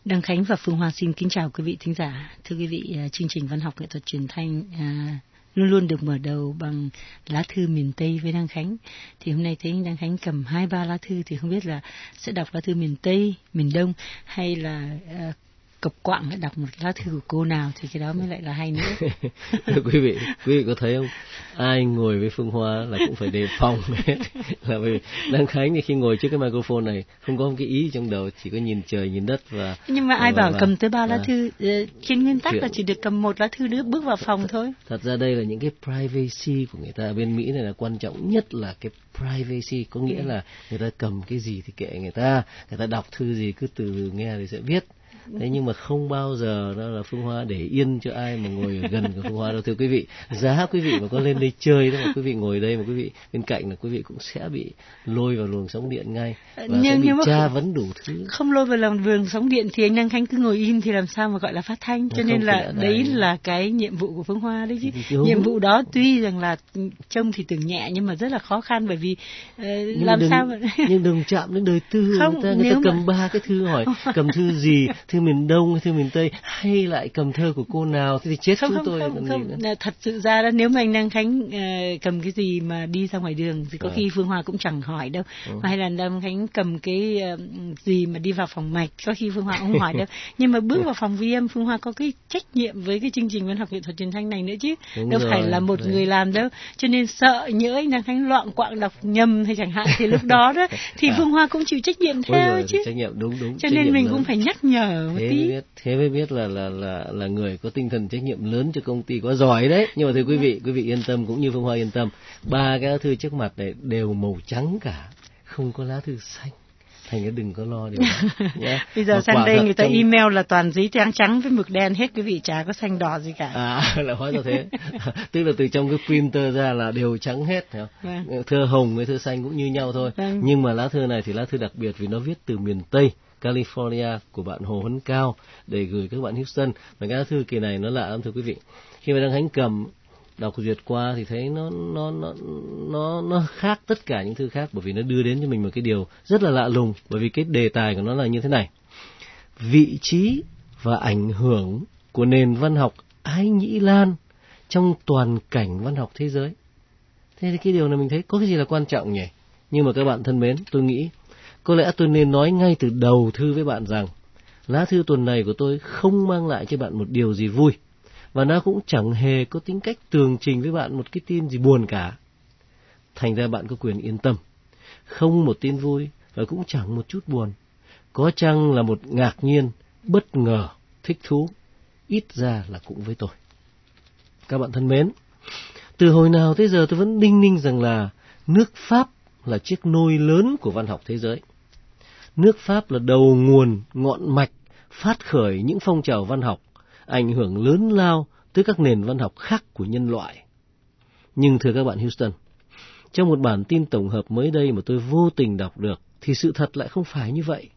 Đăng Khánh và Phương Hoa xin kính chào quý vị thính giả. Thưa quý vị, chương trình văn học nghệ thuật truyền thanh luôn luôn được mở đầu bằng lá thư miền Tây với Đăng Khánh. Thì hôm nay thấy Đăng Khánh cầm 2-3 lá thư thì không biết là sẽ đọc lá thư miền Tây, miền Đông hay là cộc quạng lại đọc một lá thư của cô nào thì cái đó mới lại là hay nữa. Thưa quý vị có thấy không? Ai ngồi với Phương Hoa là cũng phải đề phòng hết. Là vì Đăng Khánh khi ngồi trước cái microphone này không có một cái ý trong đầu, chỉ có nhìn trời nhìn đất và. Nhưng mà ai bảo cầm tới 3 lá thư? Trên nguyên tắc là chỉ được cầm 1 lá thư nữa bước vào phòng thôi. Thật ra đây là những cái privacy của người ta. Bên Mỹ này là quan trọng nhất là cái privacy, có nghĩa là người ta cầm cái gì thì kệ người ta đọc thư gì cứ từ nghe thì sẽ biết. Thế nhưng mà không bao giờ đó là Phương Hoa để yên cho ai mà ngồi ở gần của Phương Hoa đâu. Thưa quý vị, giá quý vị mà có lên đây chơi đó, mà quý vị ngồi đây mà quý vị bên cạnh là quý vị cũng sẽ bị lôi vào luồng sóng điện ngay và sẽ bị tra vấn đủ thứ. Không lôi vào luồng sóng điện thì anh Đăng Khánh cứ ngồi im thì làm sao mà gọi là phát thanh. Cho nên là đấy là cái nhiệm vụ của Phương Hoa đấy chứ. Nhiệm vụ đó tuy rằng là trông thì tưởng nhẹ nhưng mà rất là khó khăn, bởi vì sao mà nhưng đừng chạm đến đời tư. Không, người ta cầm 3 cái thư hỏi cầm thư gì, thư miền Đông hay thư miền Tây, hay lại cầm thơ của cô nào, thì chết chúng tôi. Không. Thật sự ra đó, nếu mà anh Đăng Khánh cầm cái gì mà đi ra ngoài đường thì có khi Phương Hoa cũng chẳng hỏi đâu. Hay là Đăng Khánh cầm cái gì mà đi vào phòng mạch, có khi Phương Hoa không hỏi đâu. Nhưng mà bước vào phòng ghi âm, Phương Hoa có cái trách nhiệm với cái chương trình văn học nghệ thuật truyền thanh này nữa chứ. Đâu phải là một người làm đâu. Cho nên sợ nhỡ anh Đăng Khánh loạn quạng đọc nhầm hay chẳng hạn thì lúc đó thì Phương Hoa cũng chịu trách nhiệm theo chứ. Trách nhiệm đúng. Cho nên mình cũng phải nhắc nhở một tí. Thế mới biết là người có tinh thần trách nhiệm lớn cho công ty quá giỏi đấy. Nhưng mà thưa quý vị yên tâm, cũng như Phương Hoa yên tâm, 3 cái lá thư trước mặt này đều màu trắng cả, không có lá thư xanh. Thành ra đừng có lo điều đó. Bây giờ sang đây người ta email là toàn giấy trắng với mực đen hết, quý vị, chả có xanh đỏ gì cả. Là hóa ra thế. Tức là từ trong cái printer ra là đều trắng hết. Thơ hồng với thơ xanh cũng như nhau thôi. Nhưng mà lá thư này thì lá thư đặc biệt vì nó viết từ miền Tây California của bạn Hồ Huấn Cao để gửi các bạn Houston. Và cái lá thư kỳ này nó lạ lắm thưa quý vị. Khi mà Đăng Khánh cầm đọc duyệt qua thì thấy nó khác tất cả những thư khác, bởi vì nó đưa đến cho mình một cái điều rất là lạ lùng, bởi vì cái đề tài của nó là như thế này: vị trí và ảnh hưởng của nền văn học Ái Nhĩ Lan trong toàn cảnh văn học thế giới. Thế thì cái điều này mình thấy có cái gì là quan trọng nhỉ? Nhưng mà các bạn thân mến, tôi nghĩ có lẽ tôi nên nói ngay từ đầu thư với bạn rằng lá thư tuần này của tôi không mang lại cho bạn một điều gì vui, và nó cũng chẳng hề có tính cách tường trình với bạn một cái tin gì buồn cả. Thành ra bạn có quyền yên tâm, không một tin vui và cũng chẳng một chút buồn. Có chăng là một ngạc nhiên, bất ngờ, thích thú, ít ra là cũng với tôi. Các bạn thân mến, từ hồi nào tới giờ tôi vẫn đinh ninh rằng là nước Pháp là chiếc nôi lớn của văn học thế giới. Nước Pháp là đầu nguồn, ngọn mạch, phát khởi những phong trào văn học, ảnh hưởng lớn lao tới các nền văn học khác của nhân loại. Nhưng thưa các bạn Houston, trong một bản tin tổng hợp mới đây mà tôi vô tình đọc được, thì sự thật lại không phải như vậy.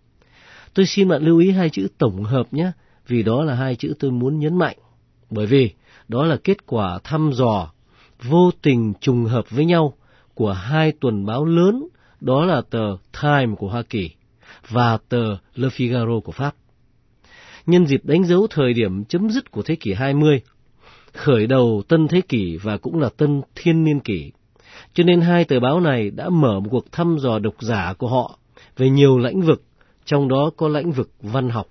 Tôi xin bạn lưu ý 2 chữ tổng hợp nhé, vì đó là 2 chữ tôi muốn nhấn mạnh. Bởi vì đó là kết quả thăm dò vô tình trùng hợp với nhau của 2 tuần báo lớn, đó là tờ Time của Hoa Kỳ và tờ Le Figaro của Pháp. Nhân dịp đánh dấu thời điểm chấm dứt của thế kỷ 20, khởi đầu tân thế kỷ và cũng là tân thiên niên kỷ, cho nên 2 tờ báo này đã mở một cuộc thăm dò độc giả của họ về nhiều lĩnh vực, trong đó có lĩnh vực văn học.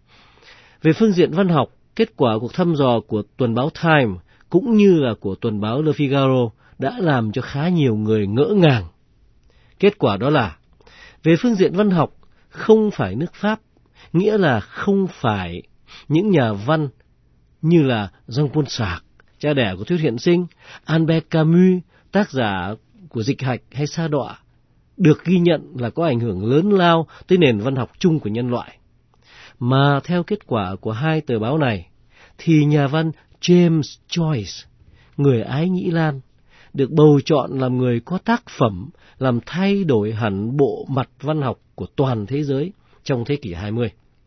Về phương diện văn học, kết quả cuộc thăm dò của tuần báo Time cũng như là của tuần báo Le Figaro đã làm cho khá nhiều người ngỡ ngàng. Kết quả đó là, về phương diện văn học, không phải nước Pháp, nghĩa là không phải những nhà văn như là Jean-Paul Sartre, cha đẻ của thuyết hiện sinh, Albert Camus, tác giả của Dịch Hạch hay Sa Đọa, được ghi nhận là có ảnh hưởng lớn lao tới nền văn học chung của nhân loại. Mà theo kết quả của 2 tờ báo này, thì nhà văn James Joyce, người Ái Nhĩ Lan, được bầu chọn làm người có tác phẩm làm thay đổi hẳn bộ mặt văn học của toàn thế giới trong thế kỷ 20.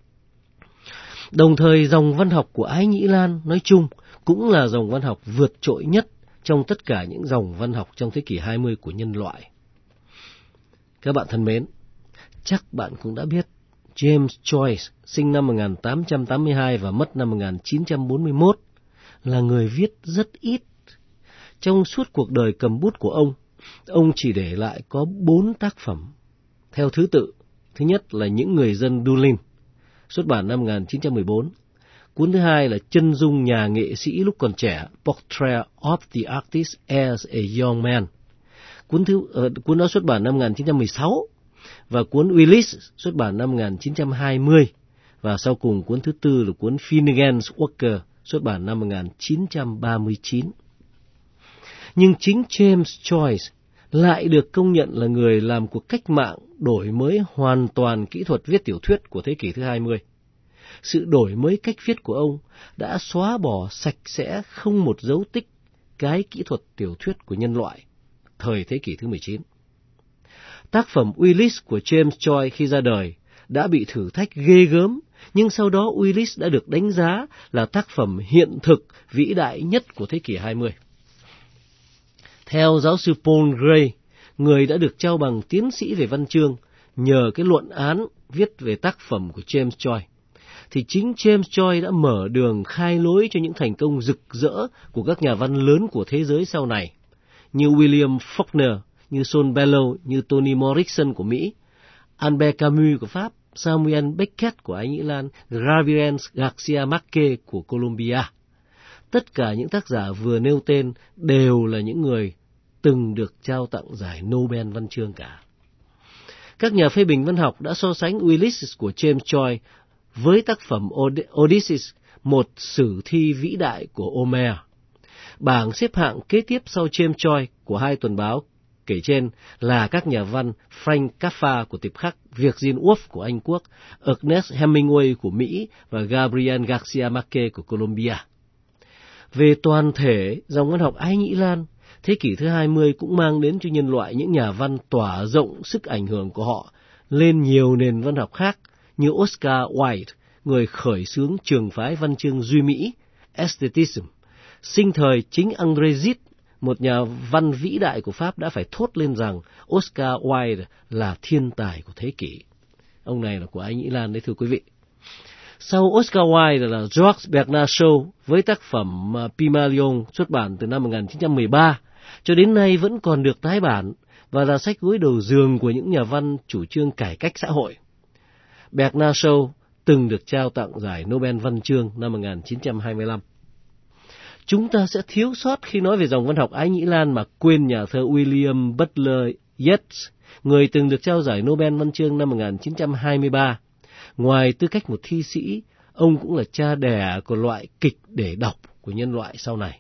Đồng thời, dòng văn học của Ái Nhĩ Lan nói chung cũng là dòng văn học vượt trội nhất trong tất cả những dòng văn học trong thế kỷ 20 của nhân loại. Các bạn thân mến, chắc bạn cũng đã biết James Joyce, sinh năm 1882 và mất năm 1941, là người viết rất ít. Trong suốt cuộc đời cầm bút của ông chỉ để lại có 4 tác phẩm, theo thứ tự. Thứ nhất là Những người dân Dublin, xuất bản năm 1914. Cuốn thứ hai là Chân dung nhà nghệ sĩ lúc còn trẻ, Portrait of the Artist as a Young Man. Cuốn đó xuất bản năm 1916. Và cuốn Willis xuất bản năm 1920. Và sau cùng cuốn thứ tư là cuốn Finnegan's Worker, xuất bản năm 1939. Nhưng chính James Joyce lại được công nhận là người làm cuộc cách mạng đổi mới hoàn toàn kỹ thuật viết tiểu thuyết của thế kỷ thứ 20. Sự đổi mới cách viết của ông đã xóa bỏ sạch sẽ không một dấu tích cái kỹ thuật tiểu thuyết của nhân loại thời thế kỷ thứ 19. Tác phẩm Willis của James Joyce khi ra đời đã bị thử thách ghê gớm, nhưng sau đó Willis đã được đánh giá là tác phẩm hiện thực vĩ đại nhất của thế kỷ 20. Theo giáo sư Paul Gray, người đã được trao bằng tiến sĩ về văn chương nhờ cái luận án viết về tác phẩm của James Joyce, thì chính James Joyce đã mở đường khai lối cho những thành công rực rỡ của các nhà văn lớn của thế giới sau này, như William Faulkner, như Saul Bellow, như Toni Morrison của Mỹ, Albert Camus của Pháp, Samuel Beckett của Ái Nhĩ Lan, Gabriel Garcia Marquez của Colombia. Tất cả những tác giả vừa nêu tên đều là những người từng được trao tặng giải Nobel văn chương cả. Các nhà phê bình văn học đã so sánh Ulysses của James Joyce với tác phẩm Odysseus, một sử thi vĩ đại của Homer. Bảng xếp hạng kế tiếp sau James Joyce của hai tuần báo kể trên là các nhà văn Frank Kafka của Tiệp Khắc, Virginia Woolf của Anh Quốc, Ernest Hemingway của Mỹ và Gabriel Garcia Marquez của Colombia. Về toàn thể, dòng văn học Ái Nhĩ Lan, thế kỷ thứ 20 cũng mang đến cho nhân loại những nhà văn tỏa rộng sức ảnh hưởng của họ lên nhiều nền văn học khác, như Oscar Wilde, người khởi xướng trường phái văn chương duy Mỹ, Aestheticism. Sinh thời chính André Gide, một nhà văn vĩ đại của Pháp, đã phải thốt lên rằng Oscar Wilde là thiên tài của thế kỷ. Ông này là của Ái Nhĩ Lan đấy, thưa quý vị. Sau Oscar Wilde là Georges Bernard Shaw với tác phẩm Pygmalion, xuất bản từ năm 1913, cho đến nay vẫn còn được tái bản và là sách gối đầu giường của những nhà văn chủ trương cải cách xã hội. Bernard Shaw từng được trao tặng giải Nobel văn chương năm 1925. Chúng ta sẽ thiếu sót khi nói về dòng văn học Ái Nhĩ Lan mà quên nhà thơ William Butler Yeats, người từng được trao giải Nobel văn chương năm 1923. Ngoài tư cách một thi sĩ, ông cũng là cha đẻ của loại kịch để đọc của nhân loại sau này.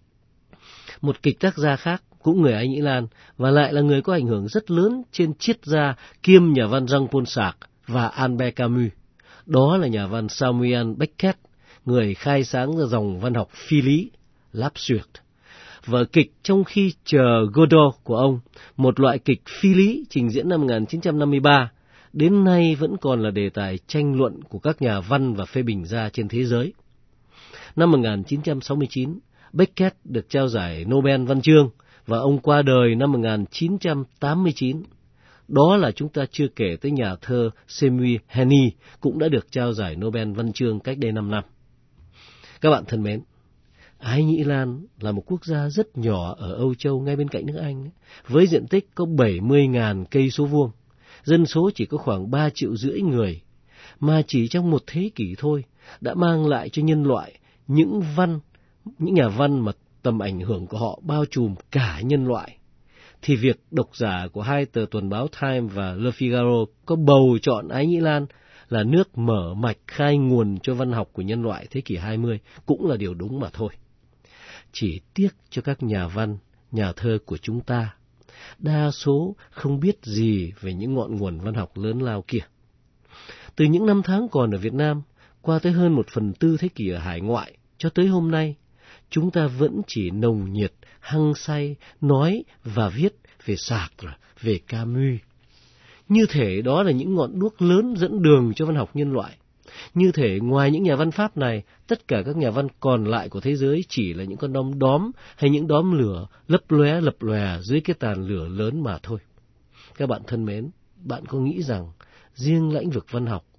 Một kịch tác gia khác, cũng người Ái Nhĩ Lan, và lại là người có ảnh hưởng rất lớn trên triết gia kiêm nhà văn Jean-Paul Sartre và Albert Camus. Đó là nhà văn Samuel Beckett, người khai sáng ra dòng văn học phi lý, l'absurde. Vở kịch Trong khi chờ Godot của ông, một loại kịch phi lý trình diễn năm 1953, đến nay vẫn còn là đề tài tranh luận của các nhà văn và phê bình gia trên thế giới. Năm 1969, Beckett được trao giải Nobel văn chương và ông qua đời năm 1989. Đó là chúng ta chưa kể tới nhà thơ Samuel Henny cũng đã được trao giải Nobel văn chương cách đây 5 năm. Các bạn thân mến, Ái Nhĩ Lan là một quốc gia rất nhỏ ở Âu Châu ngay bên cạnh nước Anh, với diện tích có 70.000 cây số vuông, dân số chỉ có khoảng 3,5 triệu người, mà chỉ trong một thế kỷ thôi đã mang lại cho nhân loại những nhà văn mà tầm ảnh hưởng của họ bao trùm cả nhân loại. Thì việc độc giả của hai tờ tuần báo Time và Le Figaro có bầu chọn Ái Nhĩ Lan là nước mở mạch khai nguồn cho văn học của nhân loại thế kỷ 20 cũng là điều đúng mà thôi. Chỉ tiếc cho các nhà văn, nhà thơ của chúng ta, đa số không biết gì về những ngọn nguồn văn học lớn lao kia. Từ những năm tháng còn ở Việt Nam, qua tới hơn 1/4 thế kỷ ở hải ngoại, cho tới hôm nay, chúng ta vẫn chỉ nồng nhiệt, hăng say, nói và viết về Sartre, về Camus. Như thể đó là những ngọn đuốc lớn dẫn đường cho văn học nhân loại. Như thể ngoài những nhà văn Pháp này, tất cả các nhà văn còn lại của thế giới chỉ là những con đom hay những đóm lửa lập lòe dưới cái tàn lửa lớn mà thôi. Các bạn thân mến, bạn có nghĩ rằng riêng lĩnh vực văn học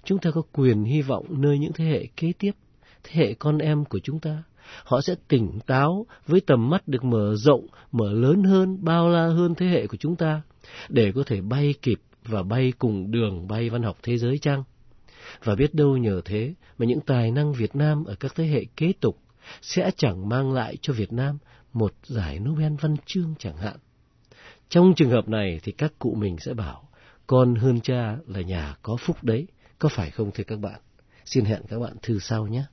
chúng ta có quyền hy vọng nơi những thế hệ kế tiếp, thế hệ con em của chúng ta. Họ sẽ tỉnh táo với tầm mắt được mở rộng, mở lớn hơn, bao la hơn thế hệ của chúng ta, để có thể bay kịp và bay cùng đường bay văn học thế giới chăng? Và biết đâu nhờ thế mà những tài năng Việt Nam ở các thế hệ kế tục sẽ chẳng mang lại cho Việt Nam một giải Nobel văn chương chẳng hạn. Trong trường hợp này thì các cụ mình sẽ bảo, con hơn cha là nhà có phúc đấy, có phải không thưa các bạn? Xin hẹn các bạn thư sau nhé.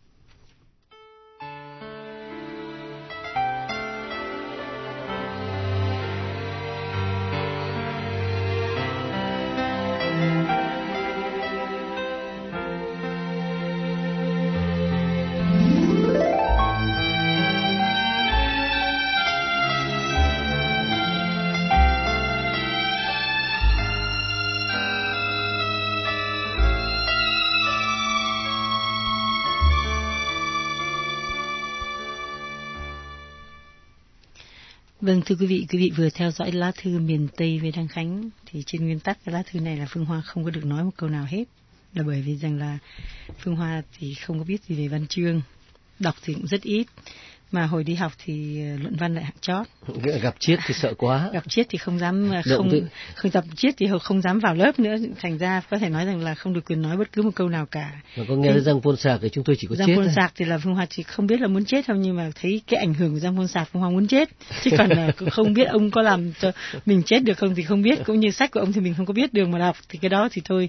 Vâng, thưa quý vị vừa theo dõi lá thư miền Tây với Đăng Khánh. Thì trên nguyên tắc cái lá thư này là Phương Hoa không có được nói một câu nào hết, là bởi vì rằng là Phương Hoa thì không có biết gì về văn chương, đọc thì cũng rất ít, mà hồi đi học thì luận văn lại hạng chót. Gặp Chiết thì sợ quá. Gặp Chiết thì không dám không gặp Chiết thì không dám vào lớp nữa, thành ra có thể nói rằng là không được quyền nói bất cứ một câu nào cả. Mà có nghe thấy Giang Pôn Sạc thì chúng tôi chỉ có Giang chết. Pôn Sạc thì là Phương Hoa chỉ không biết là muốn chết không, nhưng mà thấy cái ảnh hưởng của Giang Pôn Sạc Phương Hoa muốn chết, chứ còn là không biết ông có làm cho mình chết được không thì không biết, cũng như sách của ông thì mình không có biết đường mà đọc, thì cái đó thì thôi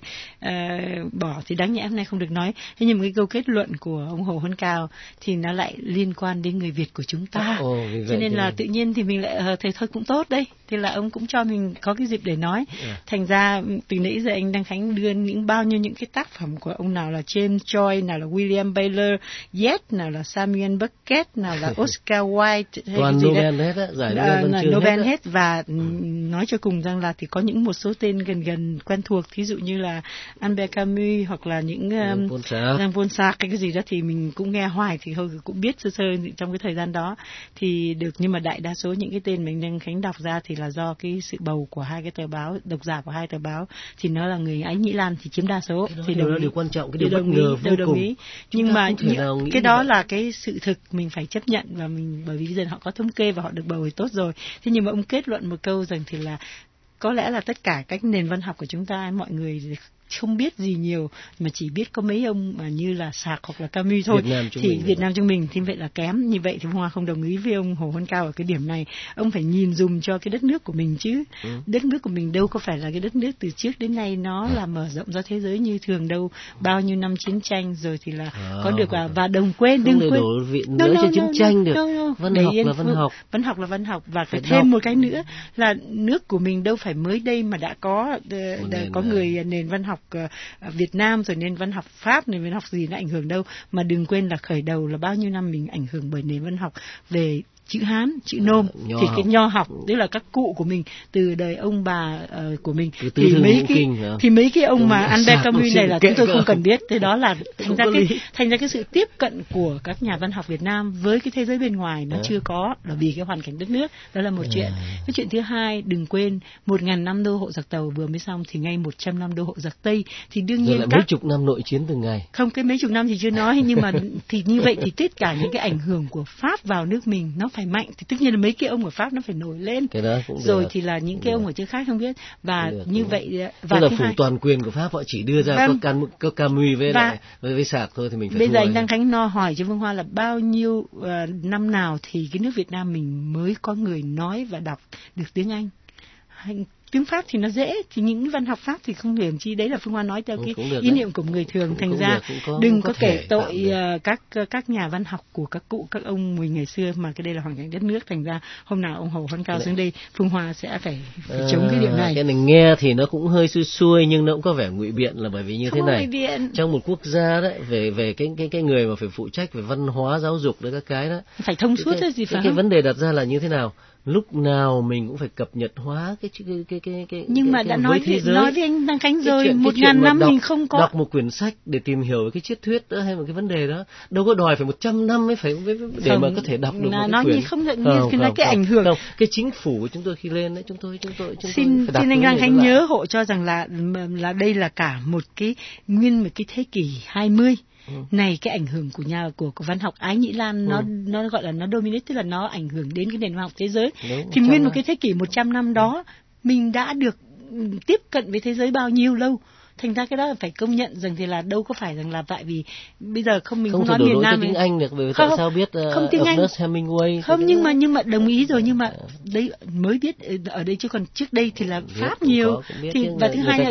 bỏ, thì đáng nhẽ hôm nay không được nói. Thế nhưng mà cái câu kết luận của ông Hồ Huân Cao thì nó lại liên quan đến người Việt của chúng ta. Cho nên là tự nhiên thì mình lại thấy thôi cũng tốt đấy, thì là ông cũng cho mình có cái dịp để nói. Thành ra từ nãy giờ anh Đăng Khánh đưa bao nhiêu những cái tác phẩm của ông, nào là James Joyce, nào là William Butler Yeats, nào là Samuel Beckett, nào là Oscar Wilde, toàn Nobel hết á, giải Nobel hết. Và nói cho cùng rằng là thì có những một số tên gần quen thuộc, thí dụ như là Albert Camus hoặc là những Jean Paul Sartre cái gì đó thì mình cũng nghe hoài, thì thôi cũng biết sơ sơ trong cái thời gian đó thì được. Nhưng mà đại đa số những cái tên mình đang Khánh đọc ra thì là do cái sự bầu của hai cái tờ báo, độc giả của hai tờ báo thì nó là người Ái Nhĩ Lan thì chiếm đa số. Thì điều quan trọng, cái điều bất ngờ vô cùng. Nhưng mà cái đó là cái sự thực mình phải chấp nhận, và mình bởi vì bây giờ họ có thống kê và họ được bầu thì tốt rồi. Thế nhưng mà ông kết luận một câu rằng thì là có lẽ là tất cả các nền văn học của chúng ta mọi người không biết gì nhiều, mà chỉ biết có mấy ông mà như là Sartre hoặc là Camus thôi. Việt Nam chúng mình thì vậy là kém. Như vậy thì Hoa không đồng ý với ông Hồ Huân Cao ở cái điểm này. Ông phải nhìn dùm cho cái đất nước của mình chứ. Đất nước của mình đâu có phải là cái đất nước từ trước đến nay nó là mở rộng ra thế giới như thường đâu. Bao nhiêu năm chiến tranh rồi thì là có được và đừng quên nói cho chiến tranh được. Văn học là văn học. Văn học là văn học, và phải thêm một cái nữa là nước của mình đâu phải mới đây mà đã có người nền văn học Việt Nam rồi nền văn học Pháp, nền văn học gì nó ảnh hưởng đâu, mà đừng quên là khởi đầu là bao nhiêu năm mình ảnh hưởng bởi nền văn học về chữ Hán, chữ Nôm, thì cái nho học, tức là các cụ của mình từ đời ông bà của mình thì mấy cái ông mà Albert Camus này là chúng tôi không cần biết. Thế đó là thành ra cái sự tiếp cận của các nhà văn học Việt Nam với cái thế giới bên ngoài nó chưa có, là vì cái hoàn cảnh đất nước. Đó là một chuyện. Cái chuyện thứ hai, đừng quên 1000 năm đô hộ giặc Tàu vừa mới xong thì ngay 100 năm đô hộ giặc Tây, thì đương nhiên mấy chục năm nội chiến từng ngày. Không, cái mấy chục năm thì chưa nói, nhưng mà thì như vậy thì tất cả những cái ảnh hưởng của Pháp vào nước mình nó phải mạnh, thì tất nhiên là mấy cái ông ở Pháp nó phải nổi lên. Cái đó cũng rồi được. Thì là những cái ông ở chỗ khác không biết, và như vậy và tức là phủ toàn quyền của Pháp họ chỉ đưa ra có Camus với Sartre thôi, thì mình phải bây giờ anh Đăng Khánh hỏi cho Phương Hoa là bao nhiêu năm nào thì cái nước Việt Nam mình mới có người nói và đọc được tiếng Anh. Tiếng Pháp thì nó dễ, thì những văn học Pháp thì không hiểu chi. Đấy là Phương Hoa nói theo cái ý niệm của người thường. Thành ra đừng có kể tội các nhà văn học của các cụ, các ông mình ngày xưa, mà cái đây là hoàn cảnh đất nước. Thành ra hôm nào ông Hồ Huân Cao xuống đây, Phương Hoa sẽ phải chống cái điểm này. Cái này nghe thì nó cũng hơi xuôi nhưng nó cũng có vẻ ngụy biện, là bởi vì như thế này, trong một quốc gia đấy, về cái người mà phải phụ trách về văn hóa giáo dục đấy, các cái đó phải thông suốt chứ gì phải. Cái vấn đề đặt ra là như thế nào? lúc nào mình cũng phải cập nhật hóa cái nhưng mà đã nói thế giới. Nói với anh Đăng Khánh rồi, 1000 năm mình không có đọc một quyển sách để tìm hiểu cái triết thuyết đó hay một cái vấn đề đó, đâu có đòi phải 100 năm mới phải để không, mà có thể đọc được một cái quyển. Không nói cái ảnh hưởng. Không, cái chính phủ của chúng tôi khi lên đấy, chúng tôi xin anh Đăng Khánh nhớ hộ cho rằng là đây là cả một cái thế kỷ 20. Này, cái ảnh hưởng của văn học Ái Nhĩ Lan nó gọi là nó dominate, tức là nó ảnh hưởng đến cái nền văn học thế giới. Thì nguyên một cái thế kỷ 100 năm đó mình đã được tiếp cận với thế giới bao nhiêu lâu. Thành ra cái đó là phải công nhận rằng thì là đâu có phải rằng là tại vì bây giờ mình không nói miền Nam tiếng Anh được, bởi vì tại sao biết không tiếng Anh Hemingway không, nhưng mà đồng ý rồi, nhưng mà đấy mới biết ở đây, chứ còn trước đây thì là Pháp nhiều thì, và thứ hai là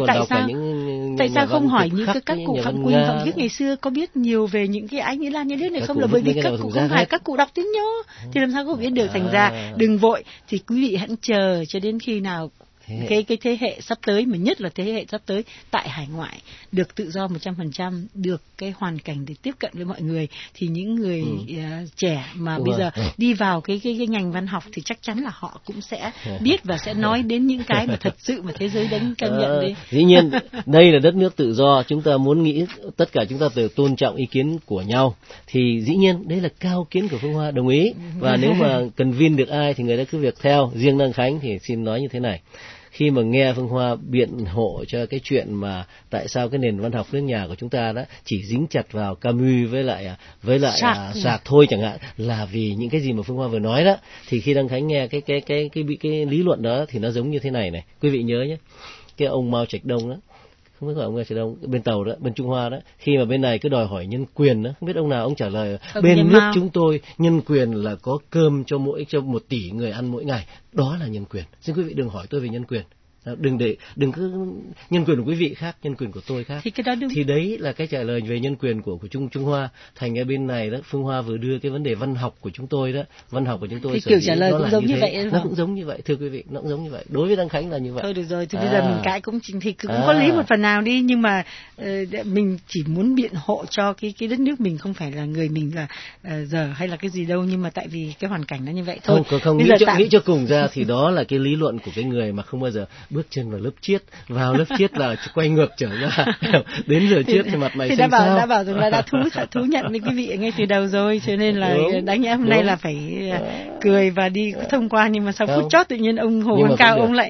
tại sao không hỏi những các cụ Phạm Quỳnh, Phạm Viết ngày xưa có biết nhiều về những cái Ái Nhĩ Lan như thế này không, là bởi vì các cụ không phải các cụ đọc tiếng Nho thì làm sao có biết được. Thành ra đừng vội, thì quý vị hãy chờ cho đến khi nào cái thế hệ sắp tới, mà nhất là thế hệ sắp tới tại hải ngoại được tự do 100%, được cái hoàn cảnh để tiếp cận với mọi người, thì những người trẻ mà bây giờ đi vào cái ngành văn học thì chắc chắn là họ cũng sẽ biết và sẽ nói đến những cái mà thật sự mà thế giới đánh công nhận đấy. Dĩ nhiên đây là đất nước tự do, chúng ta muốn nghĩ tất cả chúng ta đều tôn trọng ý kiến của nhau, thì dĩ nhiên đấy là cao kiến của Phương Hoa, đồng ý. Và nếu mà cần vin được ai thì người ta cứ việc theo. Riêng Đăng Khánh thì xin nói như thế này: khi mà nghe Phương Hoa biện hộ cho cái chuyện mà tại sao cái nền văn học nước nhà của chúng ta đó chỉ dính chặt vào Camus với lại Sartre thôi chẳng hạn, là vì những cái gì mà Phương Hoa vừa nói đó, thì khi Đăng Khánh nghe cái lý luận đó thì nó giống như thế này này. Quý vị nhớ nhé, cái ông Mao Trạch Đông đó, không biết gọi ông Mao Trạch Đông bên Tàu đó, bên Trung Hoa đó, khi mà bên này cứ đòi hỏi nhân quyền đó, không biết ông nào ông trả lời bên nước chúng tôi nhân quyền là có cơm cho 1 tỷ người ăn mỗi ngày, đó là nhân quyền. Xin quý vị đừng hỏi tôi về nhân quyền, đừng cứ nhân quyền của quý vị khác, nhân quyền của tôi khác. Thì đấy là cái trả lời về nhân quyền của Trung Hoa. Thành ở bên này đó, Phương Hoa vừa đưa cái vấn đề văn học của chúng tôi đó, văn học của chúng tôi thì kiểu trả lời cũng giống như vậy, nó cũng giống như vậy, thưa quý vị, nó cũng giống như vậy. Đối với Đăng Khánh là như vậy. Thôi được rồi, thì bây giờ mình cãi cũng có lý một phần nào đi, nhưng mà mình chỉ muốn biện hộ cho cái đất nước mình, không phải là người mình là giờ hay là cái gì đâu, nhưng mà tại vì cái hoàn cảnh nó như vậy thôi. Không nghĩ cho cùng ra thì đó là cái lý luận của cái người mà không bao giờ bước chân vào lớp triết, là quay ngược trở ra đến giờ triết thì mặt mày xanh xao. Đã bảo rằng là đã thú nhận với quý vị ngay từ đầu rồi, cho nên là đáng nhẽ hôm nay là phải cười và đi thông qua, nhưng mà sau phút chót tự nhiên ông Hồ Văn Cao ông lại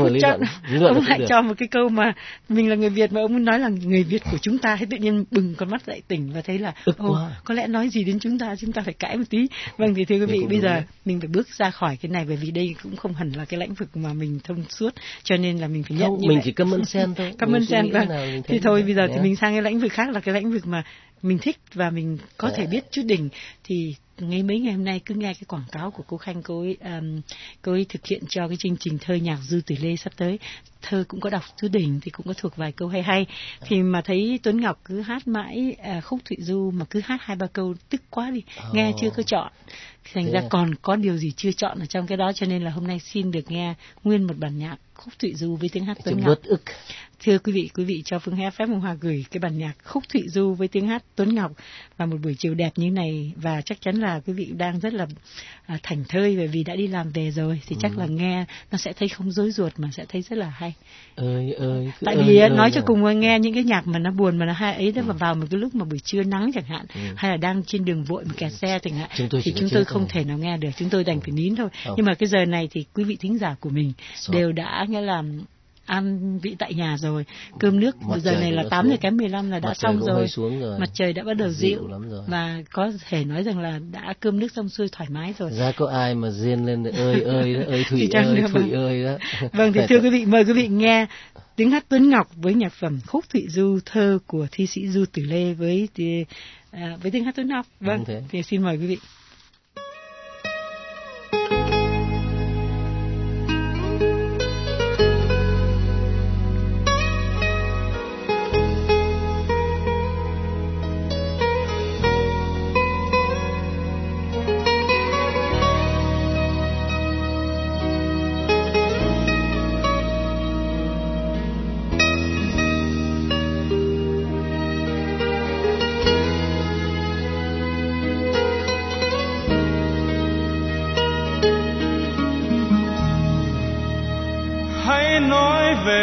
cho một cái câu mà mình là người Việt mà ông nói là người Việt của chúng ta, hay tự nhiên bừng con mắt dậy tỉnh và thấy là có lẽ nói gì đến chúng ta phải cãi một tí. Vâng, thì thưa quý vị, bây giờ mình phải bước ra khỏi cái này, bởi vì đây cũng không hẳn là cái lĩnh vực mà mình thông suốt, cho nên là mình phải nhận như mình vậy. Chỉ common sense thôi. Common sense, vâng. Thì thôi bây giờ thì mình sang cái lĩnh vực khác, là cái lĩnh vực mà mình thích và mình có thể biết chút đỉnh. Thì mấy ngày hôm nay cứ nghe cái quảng cáo của cô Khanh, cô ấy thực hiện cho cái chương trình thơ nhạc Du Tử Lê sắp tới. Thơ cũng có đọc chút đỉnh thì cũng có thuộc vài câu hay. Thì mà thấy Tuấn Ngọc cứ hát mãi khúc Thụy Du mà cứ hát 2-3 câu tức quá đi, nghe chưa có chọn. Thành ra còn có điều gì chưa chọn ở trong cái đó, cho nên là hôm nay xin được nghe nguyên một bản nhạc khúc Thụy Du với tiếng hát Tuấn Ngọc. Thưa quý vị cho Phương Hà phép Hồng Hòa gửi cái bản nhạc khúc Thụy Du với tiếng hát Tuấn Ngọc vào một buổi chiều đẹp như này, và chắc chắn là quý vị đang rất là thảnh thơi bởi vì đã đi làm về rồi, thì chắc là nghe nó sẽ thấy không rối ruột mà sẽ thấy rất là hay. Tại vì nói cho cùng nghe những cái nhạc mà nó buồn mà nó hay ấy đó, mà vào một cái lúc mà buổi trưa nắng chẳng hạn, hay là đang trên đường vội mà kẹt xe chẳng hạn, thì chúng tôi không thể nào nghe được, chúng tôi đành phải nín thôi. Nhưng mà cái giờ này thì quý vị thính giả của mình đều đã nghĩa là ăn vị tại nhà rồi, cơm nước giờ này là 8:15 là đã xong rồi, mặt trời đã bắt đầu dịu và có thể nói rằng là đã cơm nước xong xuôi thoải mái rồi. Ra có ai mà riêng lên ơi Thủy ơi đó. Vâng, thì thưa quý vị, mời quý vị nghe tiếng hát Tuấn Ngọc với nhạc phẩm khúc Thụy Du, thơ của thi sĩ Du Tử Lê với tiếng hát Tuấn Ngọc. Vâng, thì xin mời quý vị.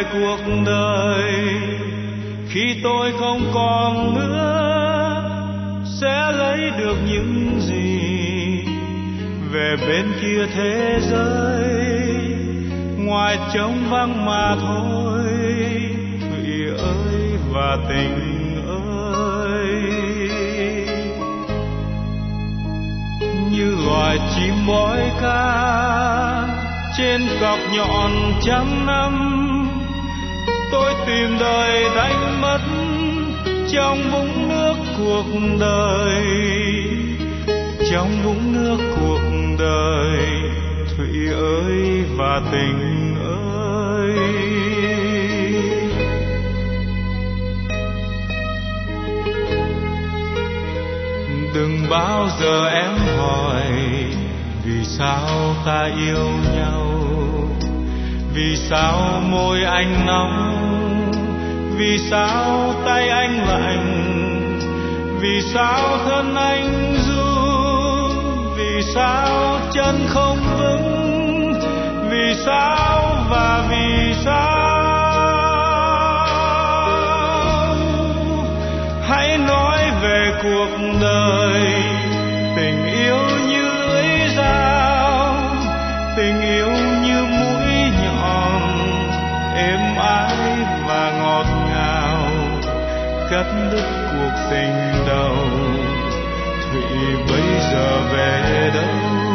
về cuộc đời khi tôi không còn nữa, sẽ lấy được những gì về bên kia thế giới, ngoài trống vắng mà thôi. Thủy ơi và tình ơi, như loài chim bói ca trên cọc nhọn trăm năm, tôi tìm đời đánh mất trong vũng nước cuộc đời, trong vũng nước cuộc đời. Thủy ơi và tình ơi, đừng bao giờ em hỏi vì sao ta yêu nhau, vì sao môi anh nóng, vì sao tay anh lạnh, vì sao thân anh run, vì sao chân không vững, vì sao và vì sao. Hãy nói về cuộc đời, tình yêu như lưỡi dao, tình yêu như mũi nhọn, êm ái và ngọt ngào, cắt đứt cuộc tình đầu. Thủy bây giờ về đâu?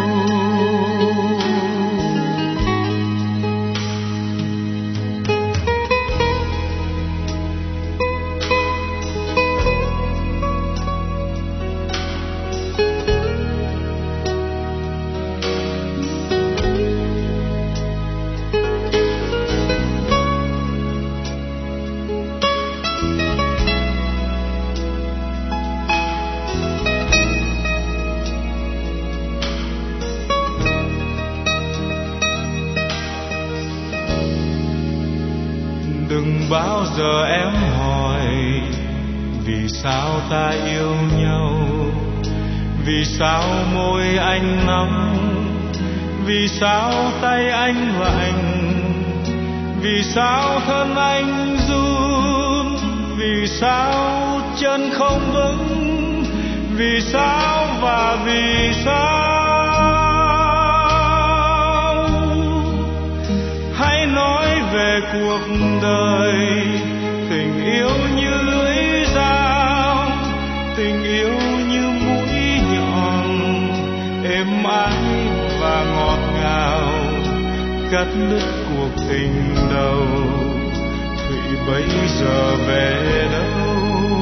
Bao giờ em hỏi vì sao ta yêu nhau, vì sao môi anh nóng, vì sao tay anh lạnh, vì sao thân anh run, vì sao chân không vững, vì sao và vì sao. Hãy nói về cuộc đời, tình yêu như lưỡi dao, tình yêu như mũi nhọn, êm ái và ngọt ngào, cắt đứt cuộc tình đầu. Thủy bây giờ về đâu?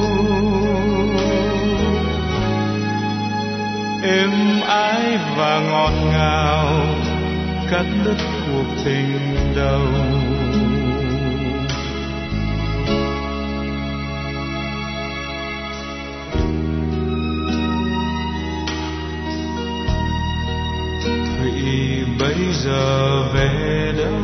Êm ái và ngọt ngào, cắt đứt cuộc tình đầu. Thủy bây giờ về đâu?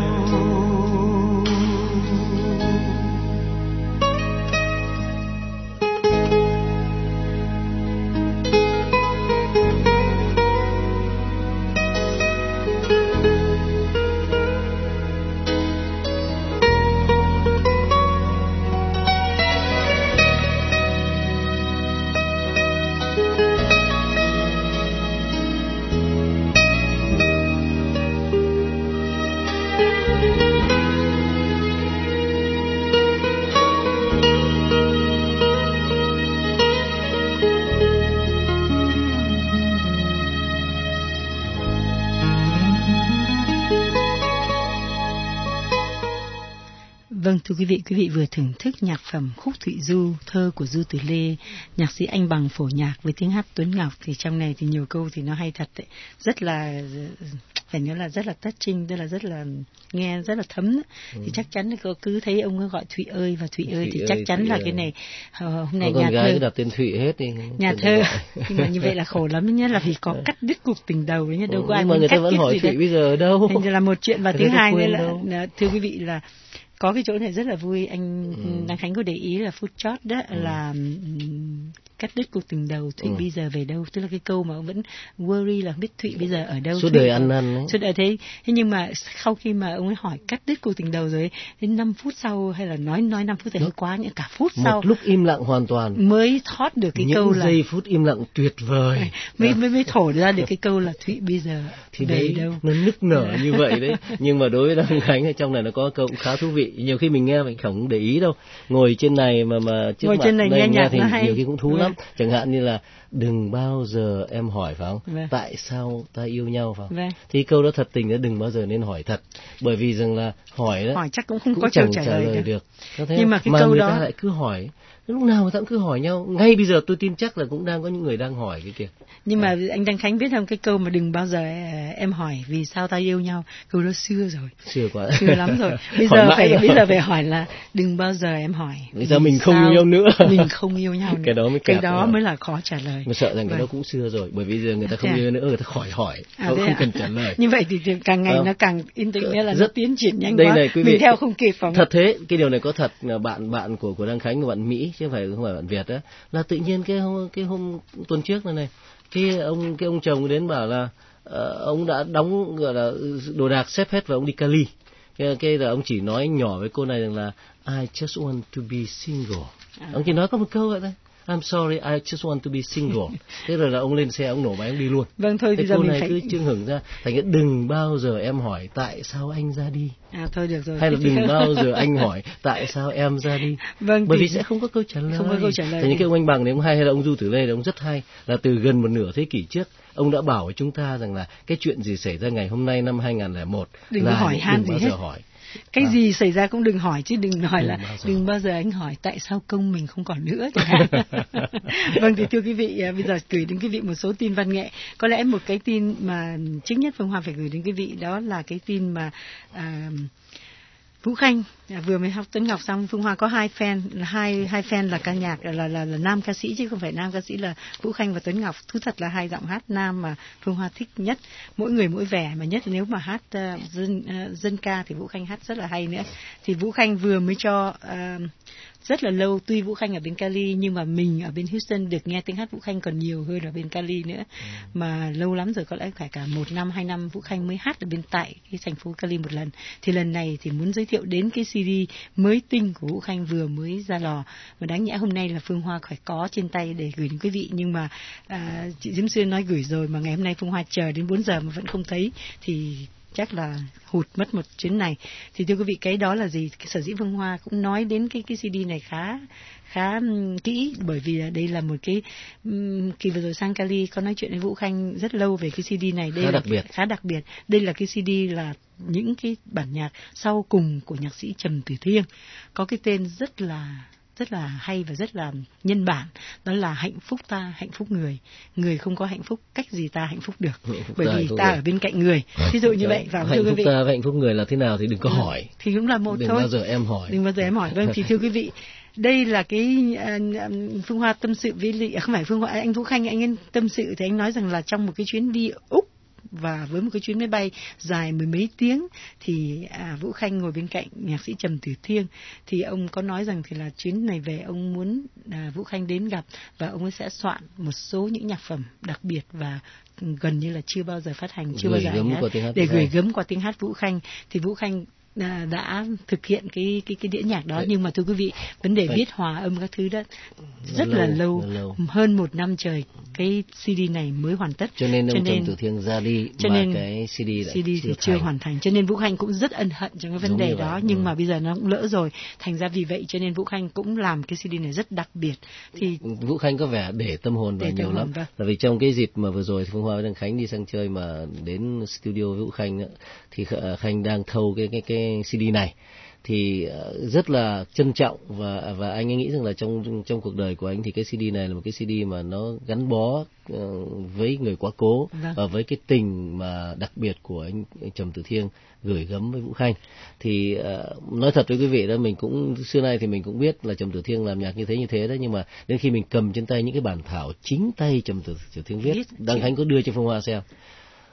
Vâng, thưa quý vị vừa thưởng thức nhạc phẩm Khúc Thụy Du, thơ của Du Tử Lê, nhạc sĩ Anh Bằng phổ nhạc với tiếng hát Tuấn Ngọc. Thì trong này thì nhiều câu thì nó hay thật đấy, rất là phải nói là rất là touching, tức là rất là nghe rất là thấm. Thì chắc chắn là cứ thấy ông gọi Thụy ơi và Thụy ơi thì chắc chắn là cái này hôm nay nhà thơ đặt tên Thụy hết đi. Nhà thơ nhưng mà như vậy là khổ lắm nhé, là vì có cắt đứt cuộc tình đầu đấy nhé, đâu có ai muốn cắt đứt hỏi Thụy bây giờ ở đâu. Thành ra là một chuyện, và thứ hai nữa là thưa quý vị là có cái chỗ này rất là vui, anh Đăng Khánh có để ý là phút chót đó là cắt đứt cuộc tình đầu Thụy bây giờ về đâu, tức là cái câu mà ông vẫn worry là biết Thụy bây giờ ở đâu. Suốt đời ăn năn ấy. Suốt đời thế nhưng mà sau khi mà ông ấy hỏi cắt đứt cuộc tình đầu rồi ấy, đến 5 phút sau hay là nói 5 phút thì hơi quá, những cả phút sau một lúc im lặng hoàn toàn mới thoát được cái những câu là những giây phút im lặng tuyệt vời mới thổ ra được cái câu là Thụy bây giờ thì về đấy đâu. nó nức nở như vậy đấy. Nhưng mà đối với Đăng Khánh ở trong này nó có câu cũng khá thú vị, nhiều khi mình nghe mình không để ý đâu, ngồi trên này mà trước ngồi mặt trên này nghe nhạc thì nó hay. nhiều khi cũng thú lắm. Chẳng hạn như là đừng bao giờ em hỏi, phải không? Tại sao ta yêu nhau, phải không? Thì câu đó thật tình là đừng bao giờ nên hỏi thật, bởi vì rằng là hỏi chắc cũng không cũng có chẳng câu trả lời được. Nhưng mà cái câu câu người đó ta lại cứ hỏi, lúc nào người ta cũng cứ hỏi nhau. Ngay bây giờ tôi tin chắc là cũng đang có những người đang hỏi cái kia. Nhưng mà anh Đăng Khánh biết không, cái câu mà đừng bao giờ em hỏi vì sao ta yêu nhau, câu đó xưa rồi. Xưa quá. Xưa lắm rồi. Bây giờ phải hỏi là đừng bao giờ em hỏi. Bây giờ mình không yêu nhau nữa. Mình không yêu nhau nữa. Cái đó mới là khó trả lời. Mà sợ rằng cái đó cũng xưa rồi, bởi vì giờ người ta không yêu nữa, người ta khỏi hỏi, không cần trả lời. Như vậy thì càng ngày nó càng internet là nó tiến triển nhanh đây quá. Này, quý vị, mình theo không kịp phải không? Thật thế, cái điều này có thật. Bạn của Đăng Khánh, của bạn Mỹ chứ không phải bạn Việt đó, là tự nhiên cái hôm tuần trước này cái ông chồng đến bảo là ông đã đóng gọi là đồ đạc xếp hết và ông đi Cali. Cái là ông chỉ nói nhỏ với cô này rằng là I just want to be single. Ông chỉ nói có một câu vậy thôi. I'm sorry, I just want to be single. Thế rồi là ông lên xe, ông nổ máy, ông đi luôn. Vâng, thôi bây giờ cô mình này phải cứ chưng hửng ra. Thành cái đừng bao giờ em hỏi tại sao anh ra đi. Thôi được rồi. Hay là đừng bao giờ anh hỏi tại sao em ra đi. Vâng, bởi vì sẽ không có câu trả lời. Không có câu trả lời. Thì những cái ông anh Bằng này ông hay, hay là ông Du Tử Lê này ông rất hay, là từ gần một nửa thế kỷ trước ông đã bảo với chúng ta rằng là cái chuyện gì xảy ra ngày hôm nay năm 2001 đừng là hỏi han gì hết. Hỏi. Cái gì xảy ra cũng đừng hỏi, chứ đừng hỏi là đừng bao giờ anh hỏi tại sao công mình không còn nữa chẳng hạn. Vâng, thì thưa quý vị, bây giờ gửi đến quý vị một số tin văn nghệ. Có lẽ một cái tin mà chính nhất Phương Hoa phải gửi đến quý vị đó là cái tin mà Vũ Khanh vừa mới học Tuấn Ngọc xong. Phương Hoa có hai fan là ca nhạc là nam ca sĩ chứ không phải nam ca sĩ, là Vũ Khanh và Tuấn Ngọc. Thú thật là hai giọng hát nam mà Phương Hoa thích nhất, mỗi người mỗi vẻ, mà nhất nếu mà hát dân ca thì Vũ Khanh hát rất là hay nữa. Thì Vũ Khanh vừa mới cho rất là lâu, tuy Vũ Khanh ở bên Cali nhưng mà mình ở bên Houston được nghe tiếng hát Vũ Khanh còn nhiều hơn ở bên Cali nữa. Mà lâu lắm rồi, có lẽ phải cả 1 năm 2 năm Vũ Khanh mới hát ở bên tại cái thành phố Cali một lần. Thì lần này thì muốn giới thiệu đến cái CD mới tinh của Vũ Khanh vừa mới ra lò, và đáng nhẽ hôm nay là Phương Hoa phải có trên tay để gửi đến quý vị, nhưng mà chị Diễm Xuyên nói gửi rồi mà ngày hôm nay Phương Hoa chờ đến 4 giờ mà vẫn không thấy thì chắc là hụt mất một chuyến này. Thì thưa quý vị, cái đó là gì? Cái sở dĩ Phương Hoa cũng nói đến cái CD này khá kỹ, bởi vì đây là một cái kỳ vừa rồi sang Cali có nói chuyện với Vũ Khanh rất lâu về cái CD này. Đây khá đặc biệt. Đây là cái CD là những cái bản nhạc sau cùng của nhạc sĩ Trầm Tử Thiên, có cái tên rất là hay và rất là nhân bản, đó là Hạnh phúc ta, hạnh phúc người. Người không có hạnh phúc, cách gì ta hạnh phúc được, bởi vì ta ở bên cạnh người. Thí dụ như vậy. Và hạnh phúc ta, hạnh phúc người là thế nào thì đừng có hỏi. Thì cũng là một đừng thôi. Đừng bao giờ em hỏi. Vâng, thì thưa quý vị, đây là cái Phương Hoa tâm sự với không phải Phương Hoa, anh Vũ Khanh, anh ấy tâm sự thì anh nói rằng là trong một cái chuyến đi Úc và với một cái chuyến máy bay dài 10 mấy tiếng thì Vũ Khanh ngồi bên cạnh nhạc sĩ Trầm Tử Thiên, thì ông có nói rằng thì là chuyến này về ông muốn Vũ Khanh đến gặp và ông ấy sẽ soạn một số những nhạc phẩm đặc biệt và gần như là chưa bao giờ phát hành, chưa bao giờ hát, để gửi gắm qua tiếng hát Vũ Khanh. Thì Vũ Khanh đã thực hiện cái đĩa nhạc đó. Nhưng mà thưa quý vị, vấn đề viết hòa âm các thứ đó rất là lâu, hơn 1 năm trời cái CD này mới hoàn tất. Cho nên ông Trầm Tử Thiên ra đi mà cái CD thì chưa hoàn thành. Cho nên Vũ Khanh cũng rất ân hận trong cái vấn đề đó. Nhưng mà bây giờ nó cũng lỡ rồi, thành ra vì vậy cho nên Vũ Khanh cũng làm cái CD này rất đặc biệt. Thì Vũ Khanh có vẻ để tâm hồn vào nhiều lắm. Là vì trong cái dịp mà vừa rồi Phương Hoa với Đăng Khánh đi sang chơi mà đến studio Vũ Khanh thì Khanh đang thâu cái CD này, thì rất là trân trọng và anh ấy nghĩ rằng là trong cuộc đời của anh thì cái CD này là một cái CD mà nó gắn bó với người quá cố và với cái tình mà đặc biệt của anh Trầm Tử Thiên gửi gắm với Vũ Khanh. Thì nói thật với quý vị đó, mình cũng xưa nay thì mình cũng biết là Trầm Tử Thiên làm nhạc như thế đó, nhưng mà đến khi mình cầm trên tay những cái bản thảo chính tay Trầm Tử Thiên viết, Đăng Khánh có đưa cho Phương Hoa xem.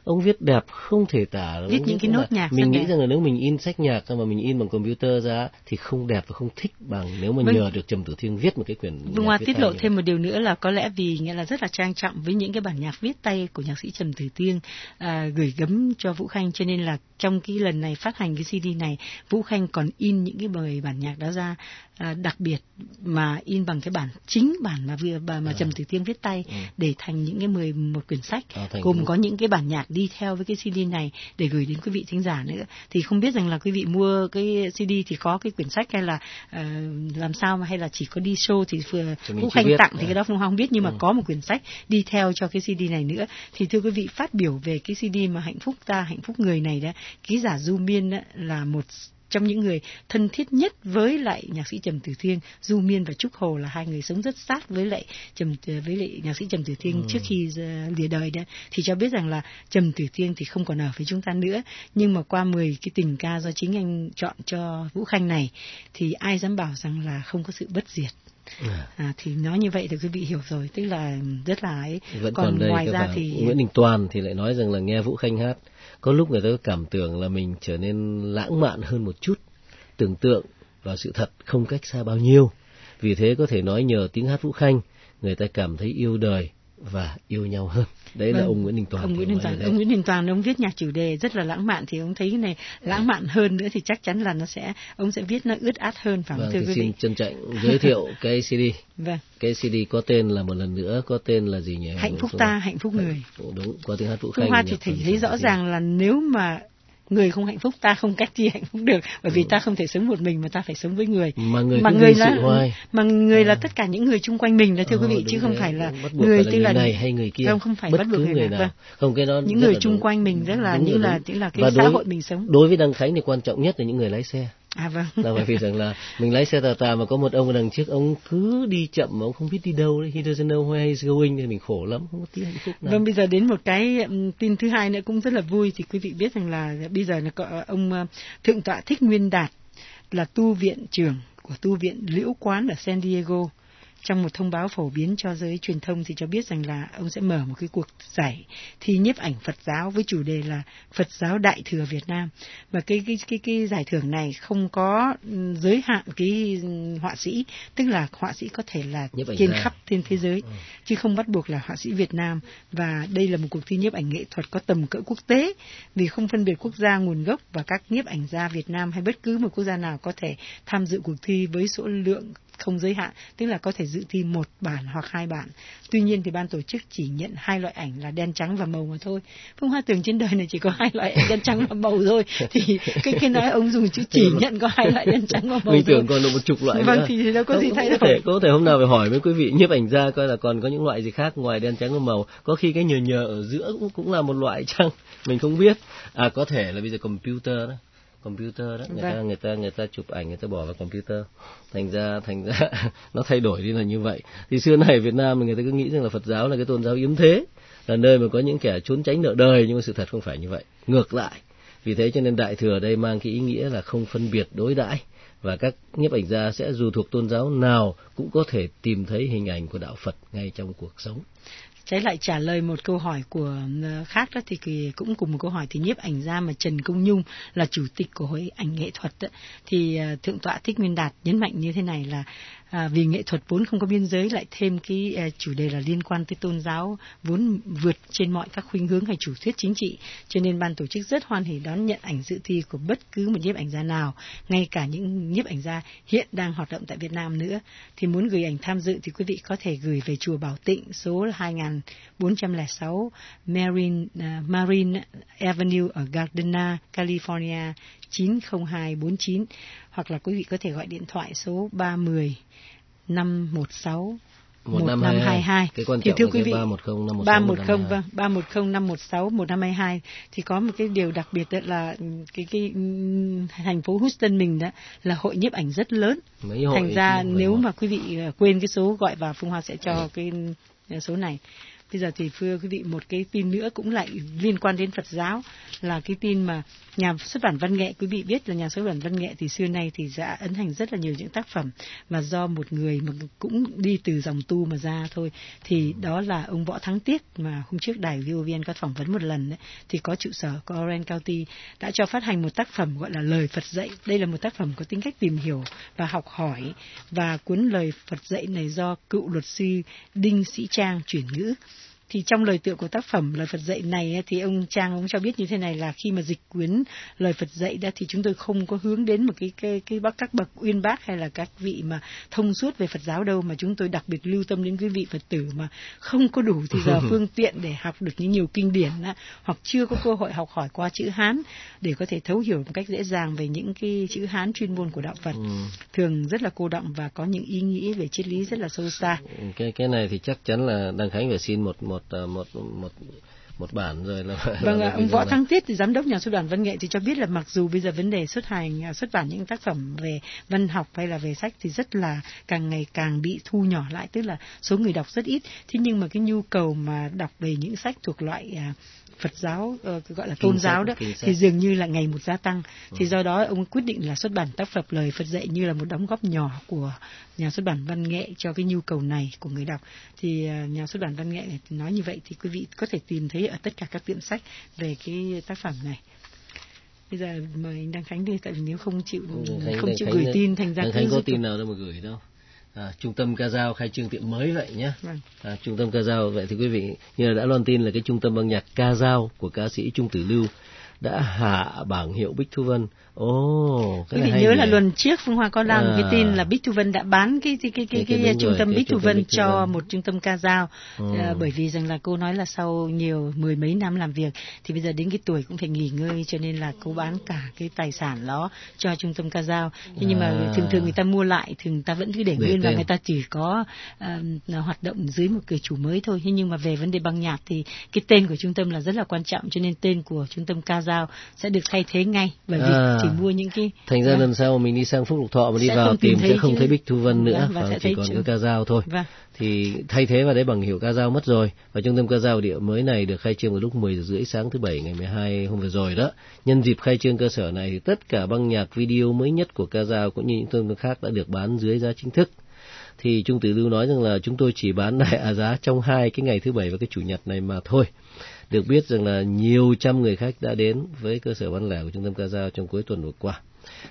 ông viết đẹp không thể tả. Viết những cái nốt nhạc. Mình nghĩ rằng là nếu mình in sách nhạc mà mình in bằng computer ra thì không đẹp và không thích bằng nếu mà nhờ được Trầm Tử Thiên viết một cái quyển. Vương Hoa tiết lộ thêm một điều nữa là có lẽ vì nghĩa là rất là trang trọng với những cái bản nhạc viết tay của nhạc sĩ Trầm Tử Thiên gửi gắm cho Vũ Khanh, cho nên là trong cái lần này phát hành cái CD này, Vũ Khanh còn in những cái bản nhạc đó ra đặc biệt mà in bằng cái chính bản mà Trầm Tử Thiên viết tay để thành những cái 11 quyển sách gồm có những cái bản nhạc đi theo với cái CD này để gửi đến quý vị thính giả nữa. Thì không biết rằng là quý vị mua cái CD thì có cái quyển sách hay là làm sao mà hay là chỉ có đi show thì Vũ Khanh tặng thì cái đó không biết, nhưng mà có một quyển sách đi theo cho cái CD này nữa. Thì thưa quý vị, phát biểu về cái CD mà Hạnh phúc ta, hạnh phúc người này đó, ký giả Du Miên đó là một trong những người thân thiết nhất với lại nhạc sĩ Trầm Tử Thiên. Du Miên và Trúc Hồ là hai người sống rất sát với lại nhạc sĩ Trầm Tử Thiên trước khi lìa đời đó, thì cho biết rằng là Trầm Tử Thiên thì không còn ở với chúng ta nữa, nhưng mà qua 10 cái tình ca do chính anh chọn cho Vũ Khanh này thì ai dám bảo rằng là không có sự bất diệt. Thì nói như vậy thì quý vị hiểu rồi, tức là rất là ấy. Còn ngoài ra thì Nguyễn Đình Toàn thì lại nói rằng là nghe Vũ Khanh hát có lúc người ta cảm tưởng là mình trở nên lãng mạn hơn một chút, tưởng tượng và sự thật không cách xa bao nhiêu. Vì thế có thể nói nhờ tiếng hát Vũ Khanh người ta cảm thấy yêu đời và yêu nhau hơn. Đấy là ông Nguyễn Đình Toàn. Ông Nguyễn Đình Toàn ông viết nhạc chủ đề rất là lãng mạn, thì ông thấy cái này lãng mạn hơn nữa thì chắc chắn là ông sẽ viết nó ướt át hơn, phải không thưa quý vị? Xin trân trọng giới thiệu cái CD. Vâng. Cái CD có tên là một lần nữa có tên là gì nhỉ? Hạnh phúc ta, hạnh phúc người. Đúng, qua tiếng hát Vũ Khanh. Phương Hoa thì thấy rõ ràng là nếu mà người không hạnh phúc, ta không cách gì hạnh phúc được, bởi vì ta không thể sống một mình mà ta phải sống với người. Mà người là tất cả những người chung quanh mình đó thưa quý vị, chứ không phải là người tức là này hay người kia. Không phải bắt buộc người nào. Vâng. Không, cái đó những người chung quanh mình rất là như là cái xã hội mình sống. Đối với Đăng Khánh thì quan trọng nhất là những người lái xe. Vâng. Là bởi vì rằng là mình lái xe tà mà có một ông ở đằng trước, ông cứ đi chậm mà ông không biết đi đâu đấy, he doesn't know where he's going, thì mình khổ lắm, không có tí hạnh phúc nào. Vâng, bây giờ đến một cái tin thứ hai nữa cũng rất là vui, thì quý vị biết rằng là bây giờ là có ông Thượng tọa Thích Nguyên Đạt là tu viện trưởng của tu viện Liễu Quán ở San Diego. Trong một thông báo phổ biến cho giới truyền thông thì cho biết rằng là ông sẽ mở một cái cuộc giải thi nhiếp ảnh Phật giáo với chủ đề là Phật giáo Đại thừa Việt Nam. Và cái giải thưởng này không có giới hạn cái họa sĩ, tức là họa sĩ có thể là trên khắp trên thế giới, chứ không bắt buộc là họa sĩ Việt Nam. Và đây là một cuộc thi nhiếp ảnh nghệ thuật có tầm cỡ quốc tế, vì không phân biệt quốc gia nguồn gốc, và các nhiếp ảnh gia Việt Nam hay bất cứ một quốc gia nào có thể tham dự cuộc thi với số lượng không giới hạn, tức là có thể dự thi 1 bản hoặc 2 bản. Tuy nhiên thì ban tổ chức chỉ nhận 2 loại ảnh là đen trắng và màu mà thôi. Phương Hoa tưởng trên đời này chỉ có 2 loại ảnh đen trắng và màu thôi, thì cái nói ông dùng chữ chỉ nhận có 2 loại đen trắng và màu. Mình tưởng còn được một chục loại nữa. Vâng, thì đâu có gì thay đổi. Có thể hôm nào phải hỏi với quý vị nhiếp ảnh gia coi là còn có những loại gì khác ngoài đen trắng và màu. Có khi cái nhờ ở giữa cũng là một loại chăng? Mình không biết. Có thể là bây giờ computer đó, người ta chụp ảnh, người ta bỏ vào computer, thành ra nó thay đổi đi là như vậy. Thì xưa này Việt Nam người ta cứ nghĩ rằng là Phật giáo là cái tôn giáo yếm thế, là nơi mà có những kẻ trốn tránh nợ đời, nhưng mà sự thật không phải như vậy, ngược lại. Vì thế cho nên Đại thừa ở đây mang cái ý nghĩa là không phân biệt đối đãi, và các nhiếp ảnh gia sẽ dù thuộc tôn giáo nào cũng có thể tìm thấy hình ảnh của đạo Phật ngay trong cuộc sống. Trái lại trả lời một câu hỏi của khác đó, thì cũng cùng một câu hỏi, thì nhiếp ảnh gia mà Trần Công Nhung là chủ tịch của Hội Ảnh Nghệ Thuật đó, thì Thượng tọa Thích Nguyên Đạt nhấn mạnh như thế này là vì nghệ thuật vốn không có biên giới, lại thêm cái chủ đề là liên quan tới tôn giáo vốn vượt trên mọi các khuynh hướng hay chủ thuyết chính trị, cho nên ban tổ chức rất hoan hỉ đón nhận ảnh dự thi của bất cứ một nhiếp ảnh gia nào, ngay cả những nhiếp ảnh gia hiện đang hoạt động tại Việt Nam nữa. Thì muốn gửi ảnh tham dự thì quý vị có thể gửi về chùa Bảo Tịnh, số 2406 Marine Avenue ở Gardena, California 90249, hoặc là quý vị có thể gọi điện thoại số 310 516 1522. Thì thưa quý vị, 310 516 1522 thì có một cái điều đặc biệt đó là cái thành phố Houston mình đó là hội nhiếp ảnh rất lớn. Thành ra nếu mà quý vị quên cái số gọi vào, Phương Hoa sẽ cho cái số này Bây giờ thì thưa quý vị, một cái tin nữa cũng lại liên quan đến Phật giáo, là cái tin mà nhà xuất bản Văn Nghệ. Quý vị biết là nhà xuất bản Văn Nghệ thì xưa nay thì đã ấn hành rất là nhiều những tác phẩm mà do một người mà cũng đi từ dòng tu mà ra thôi. Thì đó là ông Võ Thắng Tiết, mà hôm trước đài VOVN có phỏng vấn một lần đấy, thì có trụ sở của Orange County đã cho phát hành một tác phẩm gọi là Lời Phật Dạy. Đây là một tác phẩm có tính cách tìm hiểu và học hỏi, và cuốn Lời Phật Dạy này do cựu luật sư Đinh Sĩ Trang chuyển ngữ. Thì trong lời tựa của tác phẩm Lời Phật Dạy này thì ông Trang ông cho biết như thế này, là khi mà dịch cuốn Lời Phật Dạy đó thì chúng tôi không có hướng đến một các bậc uyên bác hay là các vị mà thông suốt về Phật giáo đâu, mà chúng tôi đặc biệt lưu tâm đến quý vị Phật tử mà không có đủ thì giờ phương tiện để học được những nhiều kinh điển hoặc chưa có cơ hội học hỏi qua chữ Hán để có thể thấu hiểu một cách dễ dàng về những cái chữ Hán chuyên môn của đạo Phật, thường rất là cô đọng và có những ý nghĩa về triết lý rất là sâu xa. Cái này thì chắc chắn là Đăng Khánh phải xin một bản rồi là. Vâng, ông Võ Thắng Tiết thì giám đốc nhà xuất bản Văn Nghệ thì cho biết là mặc dù bây giờ vấn đề xuất bản những tác phẩm về văn học hay là về sách thì rất là càng ngày càng bị thu nhỏ lại, tức là số người đọc rất ít, thế nhưng mà cái nhu cầu mà đọc về những sách thuộc loại Phật giáo gọi là tôn giáo đó thì dường như là ngày một gia tăng. Thì do đó ông quyết định là xuất bản tác phẩm Lời Phật Dạy như là một đóng góp nhỏ của nhà xuất bản Văn Nghệ cho cái nhu cầu này của người đọc. Thì nhà xuất bản Văn Nghệ nói như vậy thì quý vị có thể tìm thấy ở tất cả các tiệm sách về cái tác phẩm này. Bây giờ mời anh Đăng Khánh đi, tại vì nếu không chịu gửi tin thành ra Đăng Khánh có tin nào đâu mà gửi đâu. Trung tâm Ca Dao khai trương tiệm mới vậy nhé. Trung tâm Ca Dao vậy thì quý vị như là đã loan tin là cái trung tâm âm nhạc Ca Dao của ca sĩ Trung Tử Lưu đã hạ bảng hiệu Bích Thu Vân. Quý vị nhớ là lần trước Phương Hoa có đăng cái tin là Bích Thu Vân đã bán cái trung tâm Bích Thu Vân cho một trung tâm Ca Dao, bởi vì rằng là cô nói là sau mười mấy năm làm việc thì bây giờ đến cái tuổi cũng phải nghỉ ngơi, cho nên là cô bán cả cái tài sản đó cho trung tâm Ca Dao. Nhưng mà thường người ta mua lại, thường người ta vẫn cứ để nguyên và người ta chỉ có hoạt động dưới một người chủ mới thôi. Thế nhưng mà về vấn đề băng nhạc thì cái tên của trung tâm là rất là quan trọng, cho nên tên của trung tâm Ca Dao sẽ được thay thế ngay, bởi vì chỉ mua những cái. Thành ra lần sau mình đi sang Phúc Lộc Thọ mà đi vào tìm sẽ không thấy Bích Thu Vân nữa, và chỉ còn cái Ca Dao thôi. Thì thay thế vào đấy bằng hiệu Ca Dao mất rồi. Và trung tâm Ca Dao địa mới này được khai trương vào lúc 10:30 sáng thứ Bảy ngày 12 hôm vừa rồi đó. Nhân dịp khai trương cơ sở này thì tất cả băng nhạc video mới nhất của Ca Dao cũng như những trung tâm khác đã được bán dưới giá chính thức. Thì Trung Tử Lưu nói rằng là chúng tôi chỉ bán đại giá trong 2 cái ngày thứ Bảy và cái Chủ nhật này mà thôi. Được biết rằng là nhiều trăm người khách đã đến với cơ sở bán lẻ của trung tâm Ca Dao trong cuối tuần vừa qua.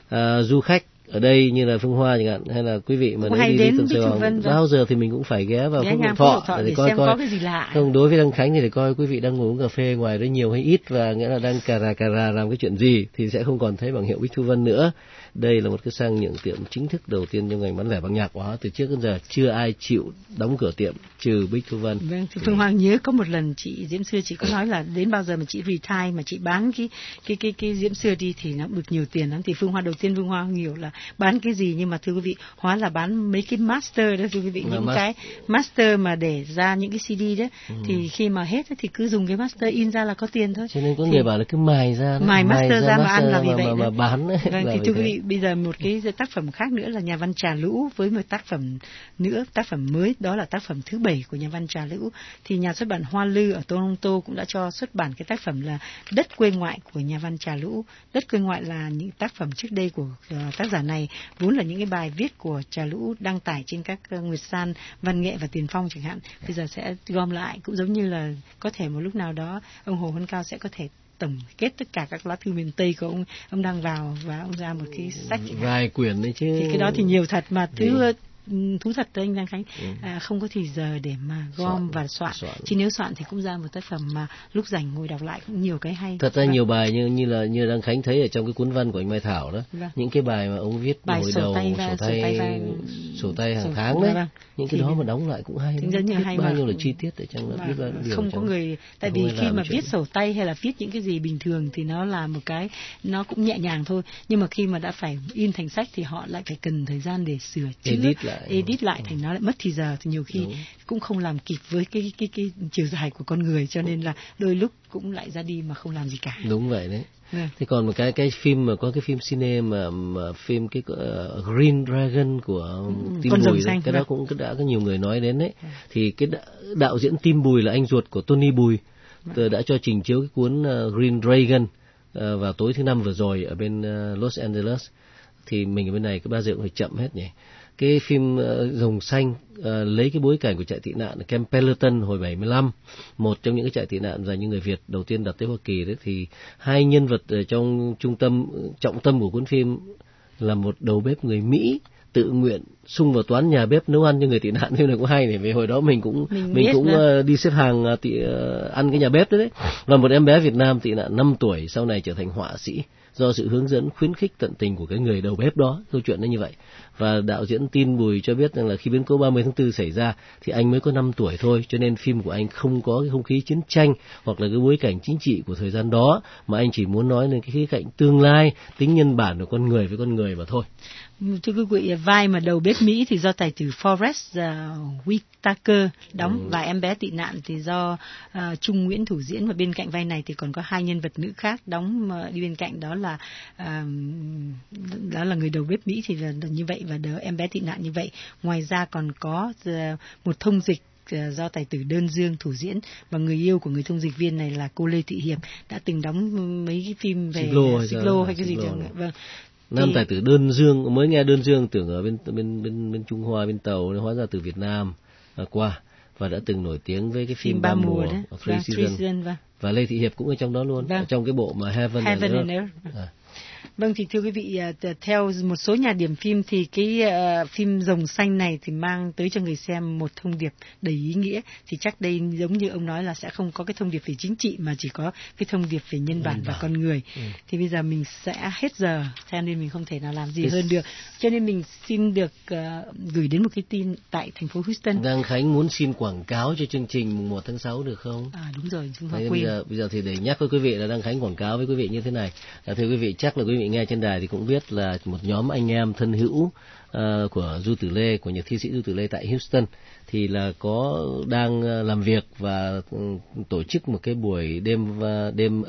Du khách ở đây như là Phương Hoa chẳng hạn, hay là quý vị mà nếu đi từ Sài Gòn bao giờ thì mình cũng phải ghé vào Phúc Lộc Thọ để coi có cái gì lạ. Không, đối với Đăng Khánh thì để coi quý vị đang ngồi uống cà phê ngoài đó nhiều hay ít, và nghĩa là đang cà rà làm cái chuyện gì thì sẽ không còn thấy bảng hiệu Bích Thu Vân nữa. Đây là một cái sang nhượng tiệm chính thức đầu tiên trong ngành bán lẻ băng nhạc quá. Từ trước đến giờ chưa ai chịu đóng cửa tiệm trừ Bích Thu Vân. Vâng, thì Phương Hoàng nhớ có một lần chị Diễm Xưa chị có nói là đến bao giờ mà chị retire mà chị bán cái Diễm Xưa đi thì nó được nhiều tiền lắm. Thì Phương Hoa đầu tiên Phương Hoa hiểu là bán cái gì, nhưng mà thưa quý vị, hóa là bán mấy cái master đó thưa quý vị, những cái master mà để ra những cái CD đó. Thì khi mà hết thì cứ dùng cái master in ra là có tiền thôi. Cho nên có người bảo là cứ mài ra master ra mà ăn là vì vậy mà bán đấy. Vâng, thì thưa quý vị, bây giờ một cái tác phẩm khác nữa là Nhà văn Trà Lũ với một tác phẩm nữa, tác phẩm mới, đó là tác phẩm thứ 7 của Nhà văn Trà Lũ. Thì nhà xuất bản Hoa Lư ở Toronto cũng đã cho xuất bản cái tác phẩm là Đất Quê Ngoại của Nhà văn Trà Lũ. Đất Quê Ngoại là những tác phẩm trước đây của tác giả này, vốn là những cái bài viết của Trà Lũ đăng tải trên các Nguyệt San, Văn Nghệ và Tiền Phong chẳng hạn. Bây giờ sẽ gom lại, cũng giống như là có thể một lúc nào đó ông Hồ Văn Cao sẽ có thể tổng kết tất cả các lá thư miền Tây của ông đăng vào và ông ra một cái sách vài quyển đấy chứ. Thì cái đó thì nhiều thật, mà thú thật tới anh Đăng Khánh, không có thì giờ để mà gom và soạn. Chứ nếu soạn thì cũng ra một tác phẩm mà lúc rảnh ngồi đọc lại cũng nhiều cái hay. Thật ra nhiều bài như Đăng Khánh thấy ở trong cái cuốn văn của anh Mai Thảo đó, những cái bài mà ông viết hồi đầu sổ tay hàng tháng đấy, những cái đó mà đóng lại cũng hay. Bao nhiêu là chi tiết ở trong đó, biết bao nhiêu. Không có người, tại vì khi mà viết sổ tay hay là viết những cái gì bình thường thì nó là một cái nó cũng nhẹ nhàng thôi, nhưng mà khi mà đã phải in thành sách thì họ lại phải cần thời gian để sửa chữa, edit lại thành nó lại mất thì giờ, thì nhiều khi cũng không làm kịp với cái chiều dài của con người, cho nên là đôi lúc cũng lại ra đi mà không làm gì cả. Đúng vậy đấy. Thế còn một cái phim mà có cái phim cine mà phim cái Green Dragon của Tim Bùi, cái đó cũng đã có nhiều người nói đến đấy. Thì cái đạo diễn Tim Bùi là anh ruột của Tony Bùi, đã cho trình chiếu cái cuốn Green Dragon vào tối thứ Năm vừa rồi ở bên Los Angeles. Thì mình ở bên này có bao giờ cũng phải chậm hết nhỉ. Cái phim Rồng Xanh lấy cái bối cảnh của trại tị nạn Camp Pendleton hồi 75, một trong những cái trại tị nạn dành cho người Việt đầu tiên đặt tới Hoa Kỳ đấy. Thì hai nhân vật ở trong trọng tâm của cuốn phim là một đầu bếp người Mỹ tự nguyện xung vào toán nhà bếp nấu ăn cho người tị nạn. Thế này cũng hay này, vì hồi đó mình cũng đi xếp hàng ăn cái nhà bếp đấy. Và một em bé Việt Nam tị nạn 5 tuổi sau này trở thành họa sĩ do sự hướng dẫn khuyến khích tận tình của cái người đầu bếp đó. Câu chuyện nó như vậy. Và đạo diễn Tim Bùi cho biết rằng là khi biến cố 30 tháng 4 xảy ra thì anh mới có 5 tuổi thôi, cho nên phim của anh không có cái không khí chiến tranh hoặc là cái bối cảnh chính trị của thời gian đó, mà anh chỉ muốn nói lên cái khía cạnh tương lai, tính nhân bản của con người với con người mà thôi. Thưa quý vị, vai mà đầu bếp Mỹ thì do tài tử Forrest Whitaker đóng, và em bé tị nạn thì do Trung Nguyễn thủ diễn. Và bên cạnh vai này thì còn có hai nhân vật nữ khác đóng đi bên cạnh, đó là người đầu bếp Mỹ thì là như vậy, và em bé tị nạn như vậy. Ngoài ra còn có một thông dịch do tài tử Đơn Dương thủ diễn, và người yêu của người thông dịch viên này là cô Lê Thị Hiệp, đã từng đóng mấy cái phim về xích lô hay cái gì đó. Vâng. Nam tài tử Đơn Dương, mới nghe Đơn Dương tưởng ở bên Trung Hoa, bên Tàu, hóa ra từ Việt Nam qua, và đã từng nổi tiếng với cái phim Ba mùa, Three Seasons. Và Lê Thị Hiệp cũng ở trong đó luôn, ở trong cái bộ mà Heaven and Earth. Vâng, thì thưa quý vị, theo một số nhà điểm phim thì cái phim Rồng Xanh này thì mang tới cho người xem một thông điệp đầy ý nghĩa. Thì chắc đây giống như ông nói là sẽ không có cái thông điệp về chính trị, mà chỉ có cái thông điệp về nhân bản và con người. Thì bây giờ mình sẽ hết giờ, cho nên mình không thể nào làm gì hơn được. Cho nên mình xin được gửi đến một cái tin tại thành phố Houston. Đăng Khánh muốn xin quảng cáo cho chương trình mùng 1 tháng 6 được không? Đúng rồi, chúng ta quên. Bây giờ thì để nhắc với quý vị là Đăng Khánh quảng cáo với quý vị như thế này. Thưa quý vị, chắc là quý vị nghe trên đài thì cũng biết là một nhóm anh em thân hữu của Du Tử Lê, của nhạc thi sĩ Du Tử Lê tại Houston thì là đang làm việc và tổ chức một cái buổi đêm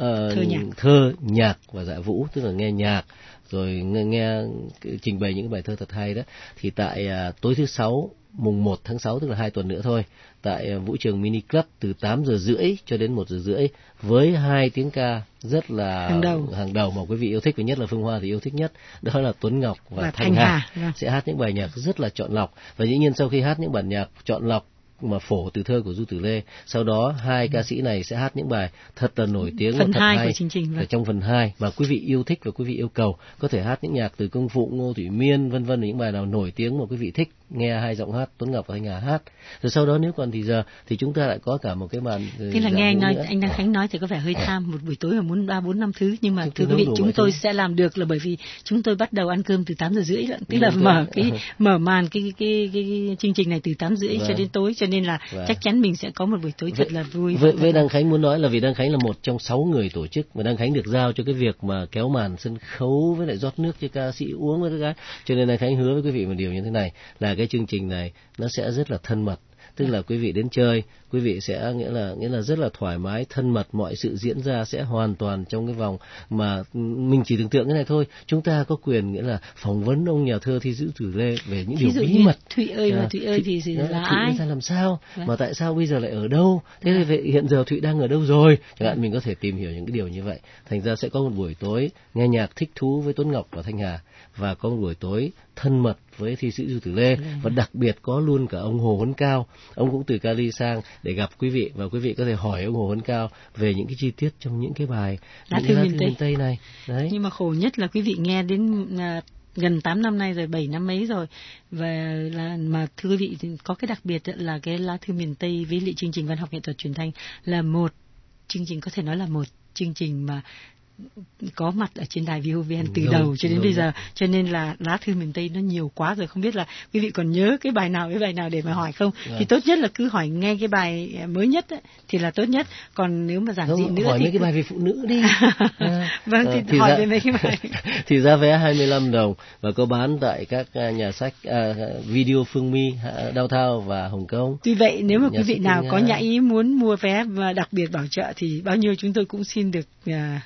thơ nhạc và dạ vũ, tức là nghe nhạc rồi nghe trình bày những bài thơ thật hay đó. Thì tại tối thứ Sáu mùng 1 tháng 6, tức là 2 tuần nữa thôi, tại vũ trường Mini Club từ 8 giờ rưỡi cho đến 1 giờ rưỡi, với 2 tiếng ca rất là hàng đầu mà quý vị yêu thích, và nhất là Phương Hoa thì yêu thích nhất, đó là Tuấn Ngọc và Thanh Hà sẽ hát những bài nhạc rất là chọn lọc. Và dĩ nhiên sau khi hát những bản nhạc chọn lọc mà phổ từ thơ của Du Tử Lê, sau đó hai ca sĩ này sẽ hát những bài thật là nổi tiếng phần thật 2 hay của chương trình. ở trong phần 2 mà quý vị yêu thích và quý vị yêu cầu. Có thể hát những nhạc từ Công Phụng, Ngô Thủy Miên vân vân, những bài nào nổi tiếng mà quý vị thích nghe hai giọng hát Tuấn Ngọc và Thanh Hà hát. Rồi sau đó nếu còn thì giờ thì chúng ta lại có cả một cái màn. Thế là nghe anh Đăng Khánh nói thì có vẻ hơi tham, một buổi tối mà muốn 3-4-5 thứ, nhưng mà thưa quý vị, chúng tôi sẽ làm được, là bởi vì chúng tôi bắt đầu ăn cơm từ 8 giờ rưỡi, tức là mở màn cái chương trình này từ 8 rưỡi cho đến tối, cho nên là chắc chắn mình sẽ có một buổi tối thật là vui. Với Đăng Khánh muốn nói là vì Đăng Khánh là một trong 6 người tổ chức, và Đăng Khánh được giao cho cái việc mà kéo màn sân khấu với lại rót nước cho ca sĩ uống với cái, cho nên Đăng Khánh hứa với quý vị một điều như thế này, là cái chương trình này nó sẽ rất là thân mật. Tức là quý vị đến chơi, quý vị sẽ nghĩa là rất là thoải mái, thân mật, mọi sự diễn ra sẽ hoàn toàn trong cái vòng mà mình chỉ tưởng tượng cái này thôi. Chúng ta có quyền nghĩa là phỏng vấn ông nhà thơ thi sĩ Du Tử Lê về những điều bí mật. Thụy ơi thì là ai? Thụy ra làm sao? Mà tại sao bây giờ lại ở đâu? Thế thì hiện giờ Thụy đang ở đâu rồi? Chẳng hạn mình có thể tìm hiểu những cái điều như vậy. Thành ra sẽ có một buổi tối nghe nhạc thích thú với Tuấn Ngọc và Thanh Hà, và có một buổi tối thân mật với thi sĩ Du Tử Lê, và đặc biệt có luôn cả ông Hồ Huấn Cao. Ông cũng từ Cali sang để gặp quý vị, và quý vị có thể hỏi ông Hồ Huấn Cao về những cái chi tiết trong những cái bài Lá Thư Miền Tây này. Đấy. Nhưng mà khổ nhất là quý vị nghe đến gần 8 năm nay rồi, 7 năm mấy rồi, và mà thưa quý vị thì có cái đặc biệt là cái Lá Thư Miền Tây với lại chương trình văn học nghệ thuật truyền thanh là một chương trình, có thể nói là một chương trình mà có mặt ở trên đài VOVN từ đầu cho đến bây giờ, cho nên là Lá Thư Miền Tây nó nhiều quá rồi, không biết là quý vị còn nhớ cái bài nào để mà hỏi không. Thì tốt nhất là cứ hỏi ngay cái bài mới nhất ấy, thì là tốt nhất. Còn nếu mà giản dị nữa hỏi thì mấy cái bài về phụ nữ đi. Vâng, thì hỏi về mấy cái bài. Thì giá vé 25 đồng và có bán tại các nhà sách Video Phương My, Downtown và Hồng Kông. Tuy vậy nếu mà quý vị nào có nhã ý muốn mua vé và đặc biệt bảo trợ thì bao nhiêu chúng tôi cũng xin được hân hoan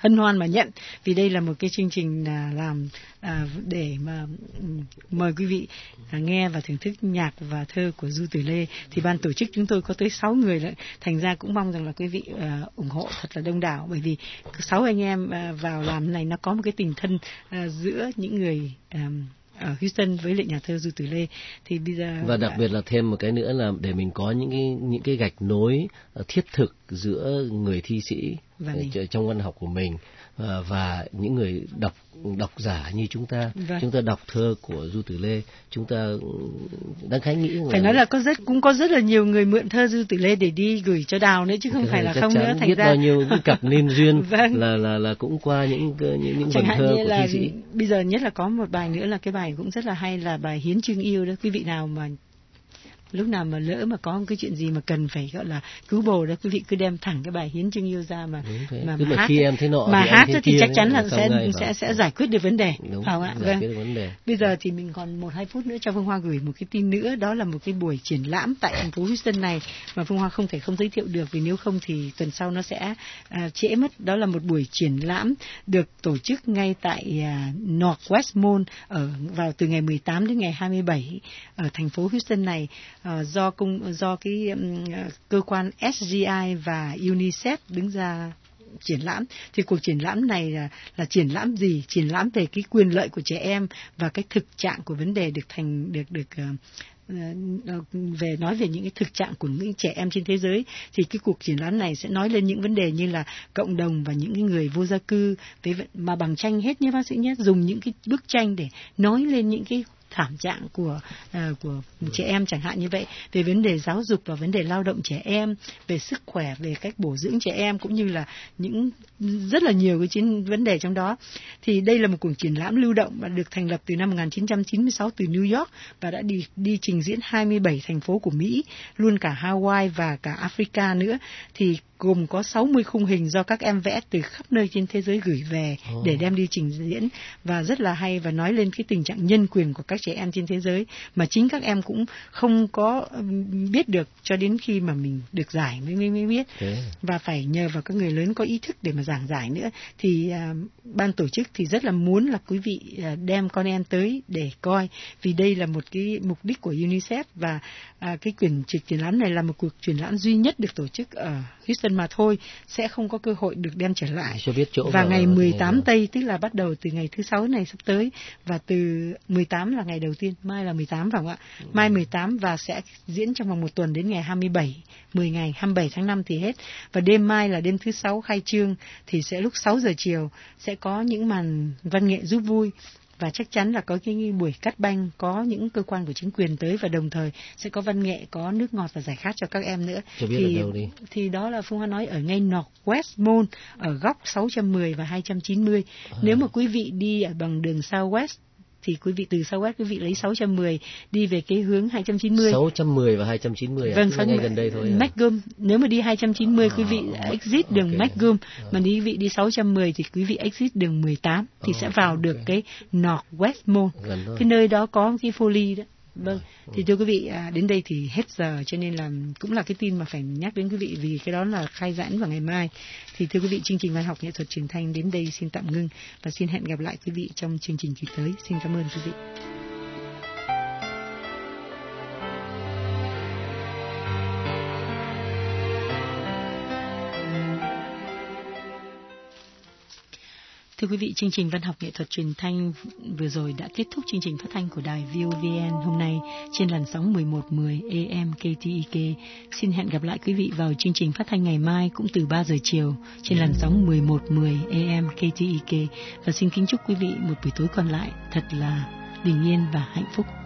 mà nhận, vì đây là một cái chương trình làm để mà mời quý vị nghe và thưởng thức nhạc và thơ của Du Tử Lê. Thì ban tổ chức chúng tôi có tới 6 người đấy, thành ra cũng mong rằng là quý vị ủng hộ thật là đông đảo, bởi vì 6 anh em vào làm này nó có một cái tình thân giữa những người ở Houston với lại nhà thơ Du Tử Lê. Thì bây giờ và đặc biệt là thêm một cái nữa là để mình có những cái gạch nối thiết thực giữa người thi sĩ trong văn học của mình và những người độc giả như chúng ta. Chúng ta đọc thơ của Du Tử Lê, chúng ta đang khái nghĩ phải nói là cũng có rất là nhiều người mượn thơ Du Tử Lê để đi gửi cho Đào nữa, chứ không phải là không nữa. Thành biết ra bao nhiêu cái cặp nên duyên là cũng qua những vần thơ của thi sĩ. Bây giờ nhất là có một bài nữa là cái bài cũng rất là hay, là bài Hiến Chương Yêu đó. Quý vị nào mà lúc nào mà lỡ mà có một cái chuyện gì mà cần phải gọi là cứu bồ đó, quý vị cứ đem thẳng cái bài Hiến Chương Yêu ra mà hát, khi em thấy nọ mà hát thì chắc chắn là sẽ giải quyết được vấn đề. Giải quyết được vấn đề. Bây giờ thì mình còn 1-2 phút nữa cho Phương Hoa gửi một cái tin nữa, đó là một cái buổi triển lãm tại thành phố Houston này mà Phương Hoa không thể không giới thiệu được, vì nếu không thì tuần sau nó sẽ trễ mất. Đó là một buổi triển lãm được tổ chức ngay tại Northwest Mall vào từ ngày 18 đến ngày 27 ở thành phố Houston này. Do cái cơ quan SGI và UNICEF đứng ra triển lãm. Thì cuộc triển lãm này là triển lãm gì? Triển lãm về cái quyền lợi của trẻ em và cái thực trạng của vấn đề nói về những cái thực trạng của những trẻ em trên thế giới. Thì cái cuộc triển lãm này sẽ nói lên những vấn đề như là cộng đồng và những cái người vô gia cư, mà bằng tranh hết nhé bác sĩ nhé, dùng những cái bức tranh để nói lên những cái thảm trạng của trẻ em chẳng hạn như vậy, về vấn đề giáo dục và vấn đề lao động trẻ em, về sức khỏe, về cách bổ dưỡng trẻ em, cũng như là những rất là nhiều cái vấn đề trong đó. Thì đây là một cuộc triển lãm lưu động và được thành lập từ năm 1996 từ New York và đã đi trình diễn 27 thành phố của Mỹ, luôn cả Hawaii và cả Africa nữa. Thì gồm có 60 khung hình do các em vẽ từ khắp nơi trên thế giới gửi về để đem đi trình diễn, và rất là hay và nói lên cái tình trạng nhân quyền của các trẻ em trên thế giới mà chính các em cũng không có biết được cho đến khi mà mình được giải mới biết. Và phải nhờ vào các người lớn có ý thức để mà giảng giải nữa. Thì ban tổ chức thì rất là muốn là quý vị đem con em tới để coi, vì đây là một cái mục đích của UNICEF, và cái triển lãm này là một cuộc triển lãm duy nhất được tổ chức ở Houston mà thôi, sẽ không có cơ hội được đem trở lại. Và ngày 18 Tây, tức là bắt đầu từ ngày thứ Sáu này sắp tới, và từ 18 là ngày đầu tiên, mai là 18 phải không ạ? Mai 18 và sẽ diễn trong vòng 1 tuần đến ngày 27, 10 ngày, 27 tháng 5 thì hết. Và đêm mai là đêm thứ 6 khai trương, thì sẽ lúc 6 giờ chiều sẽ có những màn văn nghệ giúp vui. Và chắc chắn là có cái buổi cắt banh, có những cơ quan của chính quyền tới, và đồng thời sẽ có văn nghệ, có nước ngọt và giải khát cho các em nữa. Thì đó là Phương Hoa nói ở ngay Northwest Mall, ở góc 610 và 290. Nếu mà quý vị đi ở bằng đường Southwest thì quý vị từ Southwest quý vị lấy 610 đi về cái hướng 290. 610 và 290 vâng, ngay gần đây thôi. Macomb, nếu mà đi 290 quý vị exit đường Macomb, mà quý vị đi 610 thì quý vị exit đường 18 thì sẽ vào được cái Northwest Mall. Cái nơi đó có cái Foley đó. Vâng, thì thưa quý vị, đến đây thì hết giờ, cho nên là cũng là cái tin mà phải nhắc đến quý vị, vì cái đó là khai giảng vào ngày mai. Thì thưa quý vị, chương trình văn học nghệ thuật truyền thanh đến đây xin tạm ngưng, và xin hẹn gặp lại quý vị trong chương trình kỳ tới. Xin cảm ơn quý vị. Thưa quý vị, chương trình văn học nghệ thuật truyền thanh vừa rồi đã kết thúc chương trình phát thanh của đài VOVN hôm nay trên làn sóng 1110 AM KTEK. Xin hẹn gặp lại quý vị vào chương trình phát thanh ngày mai cũng từ 3 giờ chiều trên làn sóng 1110 AM KTEK. Và xin kính chúc quý vị một buổi tối còn lại thật là bình yên và hạnh phúc.